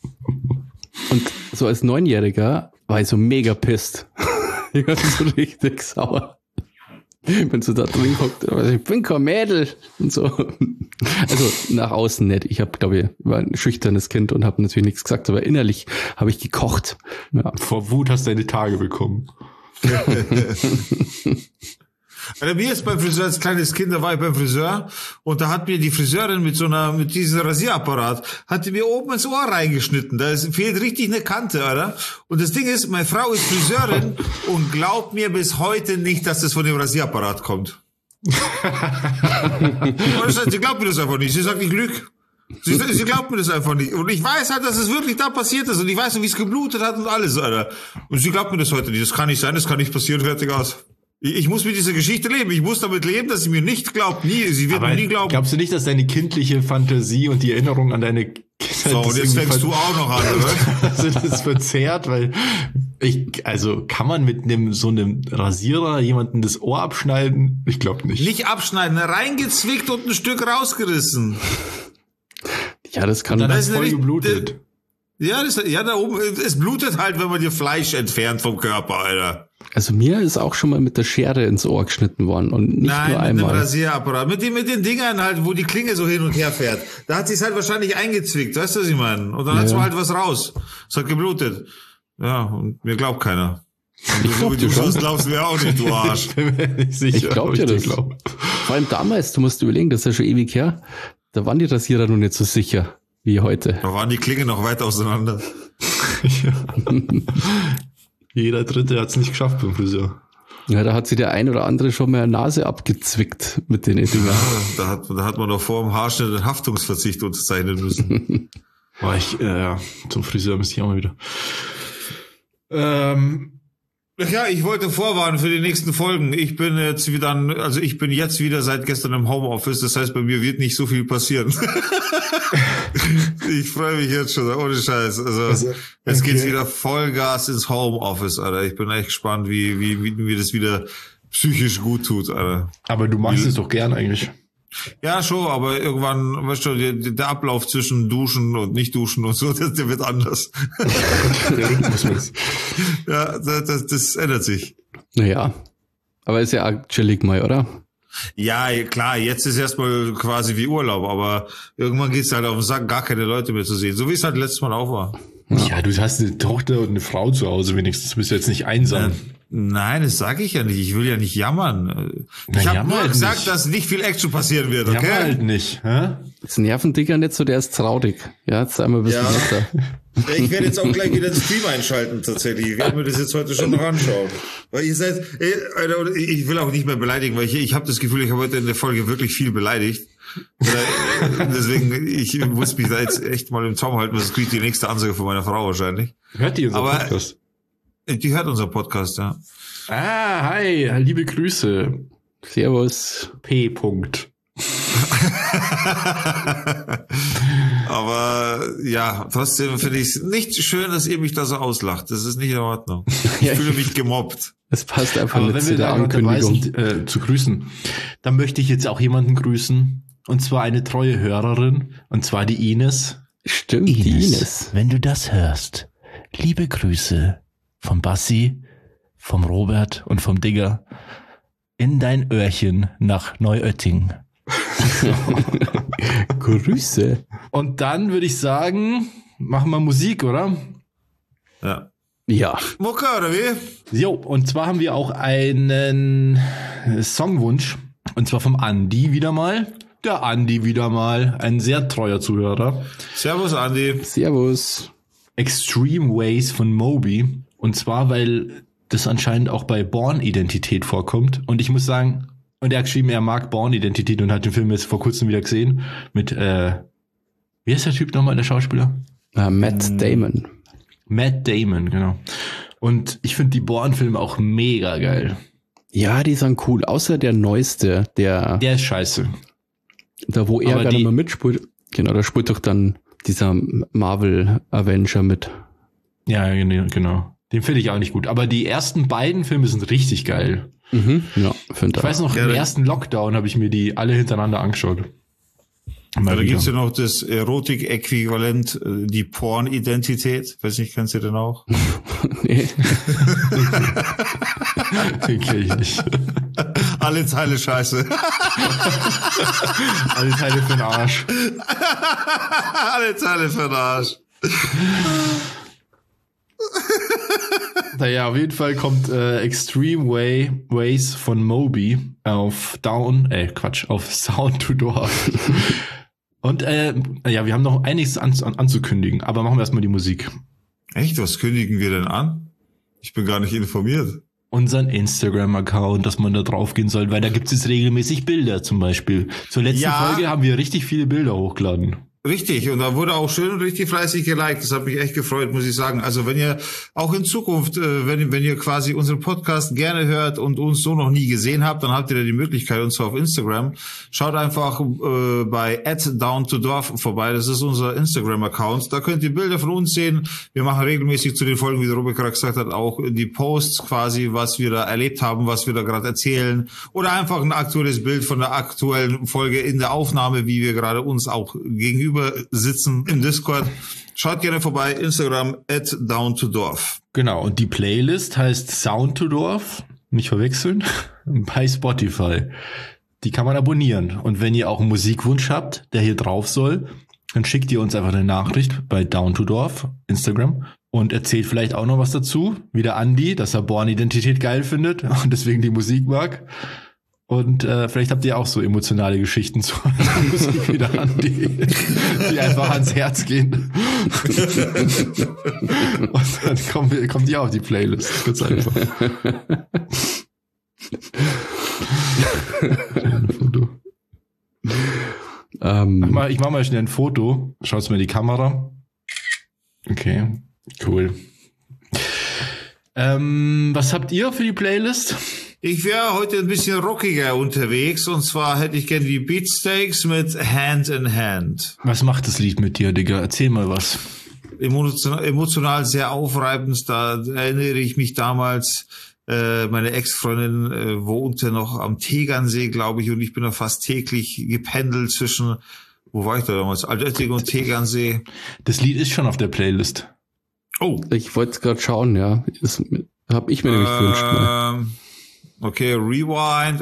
Und so als Neunjähriger war ich so mega pisst. Ich war so richtig sauer. Wenn so da drin guckt, also ich bin kein Mädel und so. Also nach außen nicht. Ich habe, glaube ich, war ein schüchternes Kind und habe natürlich nichts gesagt, aber innerlich habe ich gekocht. Ja. Vor Wut hast du deine Tage bekommen. Also mir ist beim Friseur als kleines Kind, da war ich beim Friseur und da hat mir die Friseurin mit so einer, mit diesem Rasierapparat, hat die mir oben ins Ohr reingeschnitten. Da ist, fehlt richtig eine Kante, oder? Und das Ding ist, meine Frau ist Friseurin und glaubt mir bis heute nicht, dass das von dem Rasierapparat kommt. Sie glaubt mir das einfach nicht. Sie sagt, ich lüge. Sie, sie glaubt mir das einfach nicht. Und ich weiß halt, dass es wirklich da passiert ist. Und ich weiß noch, wie es geblutet hat und alles, Alter. Und sie glaubt mir das heute nicht. Das kann nicht sein, das kann nicht passieren, fertig aus. Ich, ich muss mit dieser Geschichte leben. Ich muss damit leben, dass sie mir nicht glaubt. Nie, sie wird Aber mir nie glauben. Glaubst du nicht, dass deine kindliche Fantasie und die Erinnerung an deine Kindheit... So, und jetzt fängst du auch noch an, oder? Also das verzerrt, weil ich, also kann man mit einem so einem Rasierer jemanden das Ohr abschneiden? Ich glaube nicht. Nicht abschneiden, reingezwickt und ein Stück rausgerissen. Ja, das kann... Und dann Das ist voll nicht- geblutet. Ja, das, ja, da oben, es blutet halt, wenn man dir Fleisch entfernt vom Körper, Alter. Also mir ist auch schon mal mit der Schere ins Ohr geschnitten worden und nicht Nein, nur mit dem einmal. Rasierapparat. Mit den, mit den Dingern halt, wo die Klinge so hin und her fährt. Da hat sie's halt wahrscheinlich eingezwickt, weißt du, was ich meine? Und dann Ja, hat's ja. mal halt was raus. Es hat geblutet. Ja, und mir glaubt keiner. Ich glaub du dir schon. sonst glaubst mir auch nicht, du Arsch. Ich bin mir nicht sicher, Ich glaub ob dir das. glaub. Vor allem damals, du musst überlegen, das ist ja schon ewig her, da waren die Rasierer noch nicht so sicher wie heute. Da waren die Klingen noch weit auseinander. Jeder Dritte hat's nicht geschafft beim Friseur. Ja, da hat sich der ein oder andere schon mal eine Nase abgezwickt mit den Dingern. Da hat, da hat man doch vor dem Haarschnitt einen Haftungsverzicht unterzeichnen müssen. War ich, äh, ja, zum Friseur müsste ich auch mal wieder. Ähm, Ja, ich wollte vorwarnen für die nächsten Folgen. Ich bin jetzt wieder, an, also ich bin jetzt wieder seit gestern im Homeoffice. Das heißt, bei mir wird nicht so viel passieren. Ich freue mich jetzt schon, ohne Scheiß. Also, Also, jetzt okay. geht's wieder Vollgas ins Homeoffice, Alter. Ich bin echt gespannt, wie, wie, wie mir das wieder psychisch gut tut, Alter. aber du machst es doch gern eigentlich. Ja, schon, aber irgendwann, weißt du, der, der Ablauf zwischen Duschen und nicht duschen und so, der, der wird anders. Der Rhythmus ist. Ja, das, das, das ändert sich. Naja, aber ist ja auch chillig mal, oder? Ja, klar, jetzt ist erstmal quasi wie Urlaub, aber irgendwann geht's halt auf den Sack, gar keine Leute mehr zu sehen. So wie es halt letztes Mal auch war. Ja, du hast eine Tochter und eine Frau zu Hause wenigstens. Du bist jetzt nicht einsam. Nein, das sage ich ja nicht. Ich will ja nicht jammern. Na, Ich habe jammer nur halt gesagt, nicht. dass nicht viel Action passieren wird, Ja, okay? halt nicht. Hä? Jetzt nerven Dicker nicht so, der ist traurig. Ja, jetzt sei mal ein bisschen Ja. netter. Ich werde jetzt auch gleich wieder den Stream einschalten, tatsächlich. Ich werde mir das jetzt heute schon noch anschauen. Weil ihr seid, ey, Alter, ich will auch nicht mehr beleidigen, weil ich, ich habe das Gefühl, ich habe heute in der Folge wirklich viel beleidigt. Oder, deswegen, ich muss mich da jetzt echt mal im Zaum halten, das kriegt die nächste Ansage von meiner Frau wahrscheinlich. Hört ihr unser Aber- Podcast? Die hört unser Podcast, ja. Ah, hi, liebe Grüße. Servus. P. -Punkt. Aber ja, trotzdem finde ich es nicht schön, dass ihr mich da so auslacht. Das ist nicht in Ordnung. Ich Ja, fühle ich- mich gemobbt. Es passt einfach Aber nicht wenn zu wir der da gerade dabei Ankündigung. sind, äh, zu grüßen, dann möchte ich jetzt auch jemanden grüßen. Und zwar eine treue Hörerin. Und zwar die Ines. Stimmt, die Ines. wenn du das hörst, liebe Grüße vom Bassi, vom Robert und vom Digger in dein Öhrchen nach Neuötting. Grüße. Und dann würde ich sagen, machen wir Musik, oder? Ja. Ja. Mucke, oder wie? Jo, und zwar haben wir auch einen Songwunsch. Und zwar vom Andi wieder mal. Der Andi wieder mal. Ein sehr treuer Zuhörer. Servus, Andi. Servus. Extreme Ways von Moby. Und zwar, weil das anscheinend auch bei Born-Identität vorkommt. Und ich muss sagen, und er hat geschrieben, er mag Born-Identität und hat den Film jetzt vor kurzem wieder gesehen. Mit, äh, wie ist der Typ nochmal, der Schauspieler? Uh, Matt Damon. Matt Damon, genau. Und ich finde die Born-Filme auch mega geil. Ja, die sind cool. Außer der neueste, der, Der ist scheiße. da wo er aber gerade die- mal mitspielt. Genau, da spielt doch dann dieser Marvel Avenger mit. Ja, genau, genau. Den finde ich auch nicht gut. Aber die ersten beiden Filme sind richtig geil. Mhm. Ja, finde Ich weiß noch, Ja, im da- ersten Lockdown habe ich mir die alle hintereinander angeschaut. Mal Da wieder. gibt's ja noch das Erotik-Äquivalent, äh, die Porn-Identität. Weiß nicht, kennst du den auch? Nee. Den kenn ich nicht. Alle Teile scheiße. Alle Teile für den Arsch. Alle Teile für den Arsch. Naja, auf jeden Fall kommt äh, Extreme Way Ways von Moby auf Down, äh, Quatsch, auf Sound to Dorf. Und äh, ja, wir haben noch einiges an, an, anzukündigen, aber machen wir erstmal die Musik. Echt? Was kündigen wir denn an? Ich bin gar nicht informiert. Unseren Instagram-Account, dass man da drauf gehen soll, weil da gibt es regelmäßig Bilder zum Beispiel. Zur letzten Ja. Folge haben wir richtig viele Bilder hochgeladen. Richtig, und da wurde auch schön richtig fleißig geliked. Das hat mich echt gefreut, muss ich sagen. Also wenn ihr auch in Zukunft, äh, wenn, wenn ihr quasi unseren Podcast gerne hört und uns so noch nie gesehen habt, dann habt ihr da die Möglichkeit, und zwar auf Instagram. Schaut einfach äh, bei at down to dorf vorbei. Das ist unser Instagram-Account. Da könnt ihr Bilder von uns sehen. Wir machen regelmäßig zu den Folgen, wie der Robert gerade gesagt hat, auch die Posts quasi, was wir da erlebt haben, was wir da gerade erzählen. Oder einfach ein aktuelles Bild von der aktuellen Folge in der Aufnahme, wie wir gerade uns auch gegenüber sitzen im Discord. Schaut gerne vorbei, Instagram at down to dorf. Genau, und die Playlist heißt Sound to Dorf, nicht verwechseln, bei Spotify. Die kann man abonnieren. Und wenn ihr auch einen Musikwunsch habt, der hier drauf soll, dann schickt ihr uns einfach eine Nachricht bei Down to Dorf, Instagram, und erzählt vielleicht auch noch was dazu, wie der Andi, dass er Born-Identität geil findet und deswegen die Musik mag. Und äh, vielleicht habt ihr auch so emotionale Geschichten zur Musik wie der Andi, die einfach ans Herz gehen. Und dann kommen wir, kommt ihr auf die Playlist. Ganz einfach. Ein Foto. Ähm, Mach mal, ich mach mal schnell ein Foto. Schaut's mir in die Kamera. Okay, cool. Ähm, was habt ihr für die Playlist? Ich wäre heute ein bisschen rockiger unterwegs, und zwar hätte ich gerne die Beatsteaks mit Hand in Hand. Was macht das Lied mit dir, Digga? Erzähl mal was. Emotional, emotional sehr aufreibend, da erinnere ich mich damals, äh, meine Ex-Freundin äh, wohnte noch am Tegernsee, glaube ich, und ich bin da fast täglich gependelt zwischen, wo war ich da damals, Altötting und Tegernsee. Das Lied ist schon auf der Playlist. Oh. ich wollte gerade schauen, ja. Das habe ich mir nämlich gewünscht. Mal. Ähm, okay, Rewind.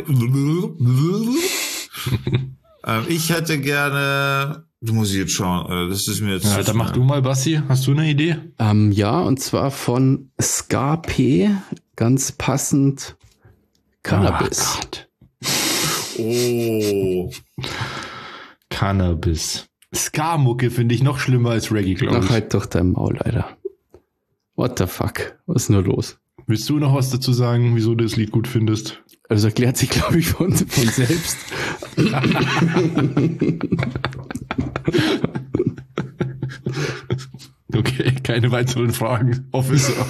ähm, ich hätte gerne, du musst jetzt schauen, das ist mir jetzt... Ja, dann mach du mal, Bassi. Hast du eine Idee? Ähm, ja, und zwar von Ska P, ganz passend Cannabis. Ah, Gott. Oh. Cannabis. Ska-Mucke finde ich noch schlimmer als Reggae, glaube Ach, ich. halt doch dein Maul, Alter. What the fuck? Was ist nur los? Willst du noch was dazu sagen, wieso du das Lied gut findest? Also erklärt sich, glaube ich, von, von selbst. Okay, keine weiteren Fragen. Officer.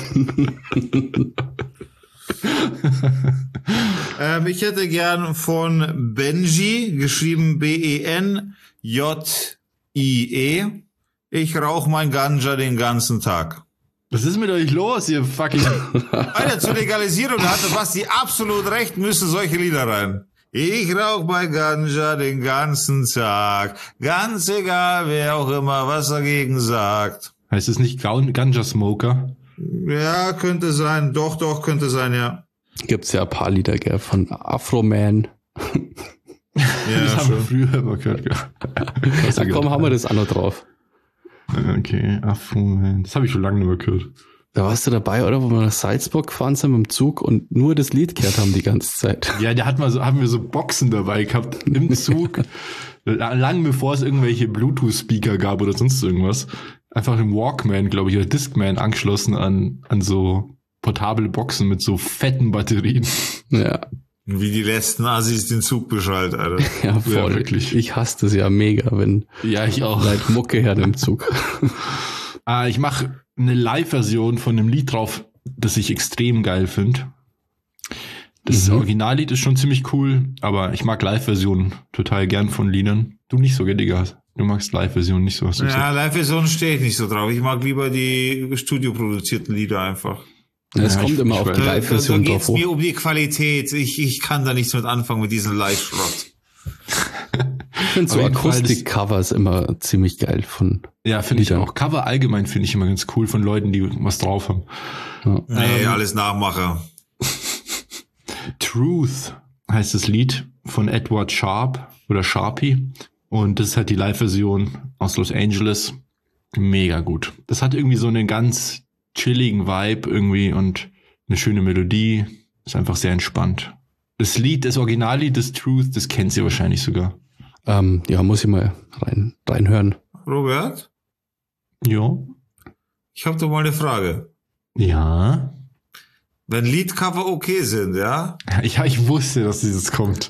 ähm, ich hätte gern von Benji, geschrieben B E N J I E. Ich rauche mein Ganja den ganzen Tag. Was ist mit euch los, ihr fucking... Alter, zur Legalisierung hatte Basti absolut recht, müssen solche Lieder rein. Ich rauch bei Ganja den ganzen Tag, ganz egal, wer auch immer was dagegen sagt. Heißt es nicht Ganja Smoker? Ja, könnte sein, doch, doch, könnte sein, ja. Gibt's ja ein paar Lieder, gell, von Afro-Man. Ja, das haben wir schon. früher immer gehört. Ach komm, haben wir das auch noch drauf. Okay, Afro-Man. Das habe ich schon lange nicht mehr gehört. Da warst du dabei, oder? Wo wir nach Salzburg gefahren sind mit dem Zug und nur das Lied gehört haben die ganze Zeit. Ja, der hat mal so, haben wir so Boxen dabei gehabt im Zug. Lang bevor es irgendwelche Bluetooth-Speaker gab oder sonst irgendwas. Einfach im Walkman, glaube ich, oder Discman angeschlossen an, an so portable Boxen mit so fetten Batterien. Ja, Wie die letzten Assis den Zug beschallt, Alter. ja, voll. Ja, wirklich. Ich hasse das ja mega, wenn Ja, ich auch. Leute Mucke her im Zug. Ah, ich mache eine Live-Version von einem Lied drauf, das ich extrem geil finde. Das Mhm. Originallied ist schon ziemlich cool, aber ich mag Live-Versionen total gern von Liedern. Du nicht so, gell, Digga? Du magst Live-Versionen nicht so, hast du gesagt. Ja, Live-Version stehe ich nicht so drauf. Ich mag lieber die studioproduzierten Lieder einfach. Es Ja, kommt ich- immer ich auf weiß. die Da, da, da Live-Version geht drauf es mir hoch. um die Qualität. Ich, ich kann da nichts mit anfangen mit diesem Live-Schrott. Ich finde so Auf jeden Fall, das- Akustik-Covers immer ziemlich geil von. Ja, finde ich Lieder. auch. Cover allgemein finde ich immer ganz cool von Leuten, die was drauf haben. Ja. Nee, Ähm, alles Nachmacher. Truth heißt das Lied von Edward Sharp oder Sharpie. Und das ist halt die Live-Version aus Los Angeles. Mega gut. Das hat irgendwie so einen ganz chilligen Vibe irgendwie und eine schöne Melodie. Ist einfach sehr entspannt. Das Lied, das Originallied des Truth, das kennt ihr wahrscheinlich sogar. Ähm, ja, muss ich mal rein, reinhören. Robert? Ja. Ich habe doch mal eine Frage. Ja. Wenn Liedcover okay sind, ja? Ja, ich wusste, dass dieses kommt.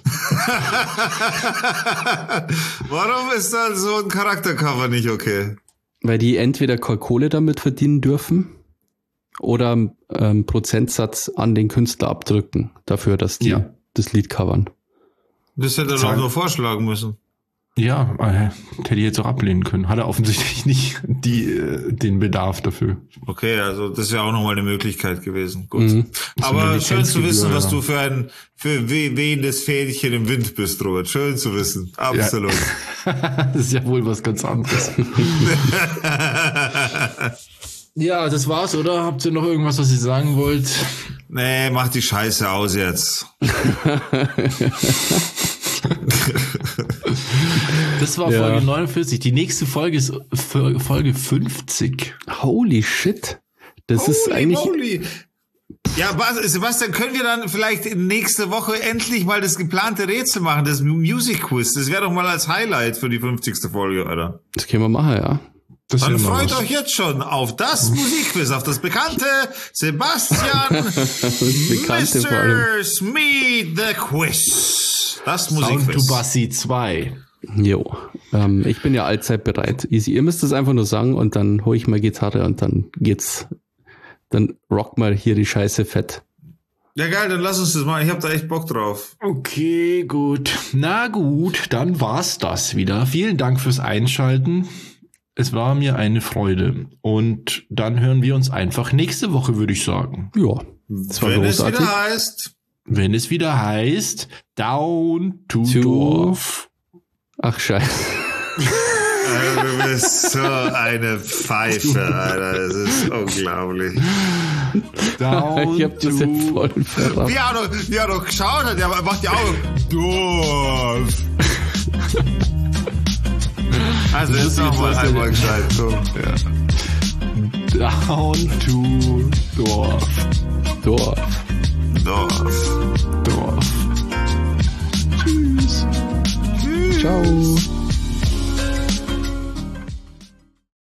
Warum ist dann so ein Charaktercover nicht okay? Weil die entweder Kohle damit verdienen dürfen oder ähm, Prozentsatz an den Künstler abdrücken dafür, dass die Ja. das Lied covern. Das hätte er doch nur vorschlagen müssen. Ja, äh, hätte ich jetzt auch ablehnen können. Hat er offensichtlich nicht die, äh, den Bedarf dafür. Okay, also das wäre auch nochmal eine Möglichkeit gewesen. Gut. Mhm. Aber eine schön zu wissen, Lizenzgebühr, was ja. du für ein für we wehendes Fähnchen im Wind bist, Robert. Schön zu wissen. Absolut. Das ist ja wohl was ganz anderes. Ja, das war's, oder? Habt ihr noch irgendwas, was ihr sagen wollt? Nee, mach die Scheiße aus jetzt. Das war Ja. Folge neunundvierzig. Die nächste Folge ist F- Folge fünfzig. Holy shit. Das ist Holy eigentlich... moly. Ja, Bas- Sebastian, können wir dann vielleicht nächste Woche endlich mal das geplante Rätsel machen, das Music Quiz? Das wäre doch mal als Highlight für die fünfzigste Folge, oder? Das können wir machen, ja. Das Dann ist ja mal freut was. euch jetzt schon auf das Musikquiz, auf das bekannte Sebastian Das Bekannte vor allem. Mister Smeed the Quiz. Das Sound to Musikquiz. Bassi zwei. Jo. Ähm, ich bin ja allzeit bereit. Easy. Ihr müsst es einfach nur sagen und dann hole ich mal Gitarre und dann geht's. Dann rock mal hier die Scheiße fett. Ja geil, dann lass uns das machen. Ich hab da echt Bock drauf. Okay, gut. Na gut, dann war's das wieder. Vielen Dank fürs Einschalten. Es war mir eine Freude. Und dann hören wir uns einfach nächste Woche, würde ich sagen. Ja. Das war Wenn großartig. es wieder heißt... Wenn es wieder heißt, Down to, To- Dorf. Ach, scheiße. Alter, du bist so eine Pfeife, Alter. Das ist unglaublich. Down Ich hab das to jetzt voll verraten. Wie er noch, wie er noch geschaut hat, der macht die Augen. Dorf. Also Das jetzt ist noch mal jetzt was einmal der- gescheit. So. Down to Dorf. Dorf. Dorf. Dorf. Ciao.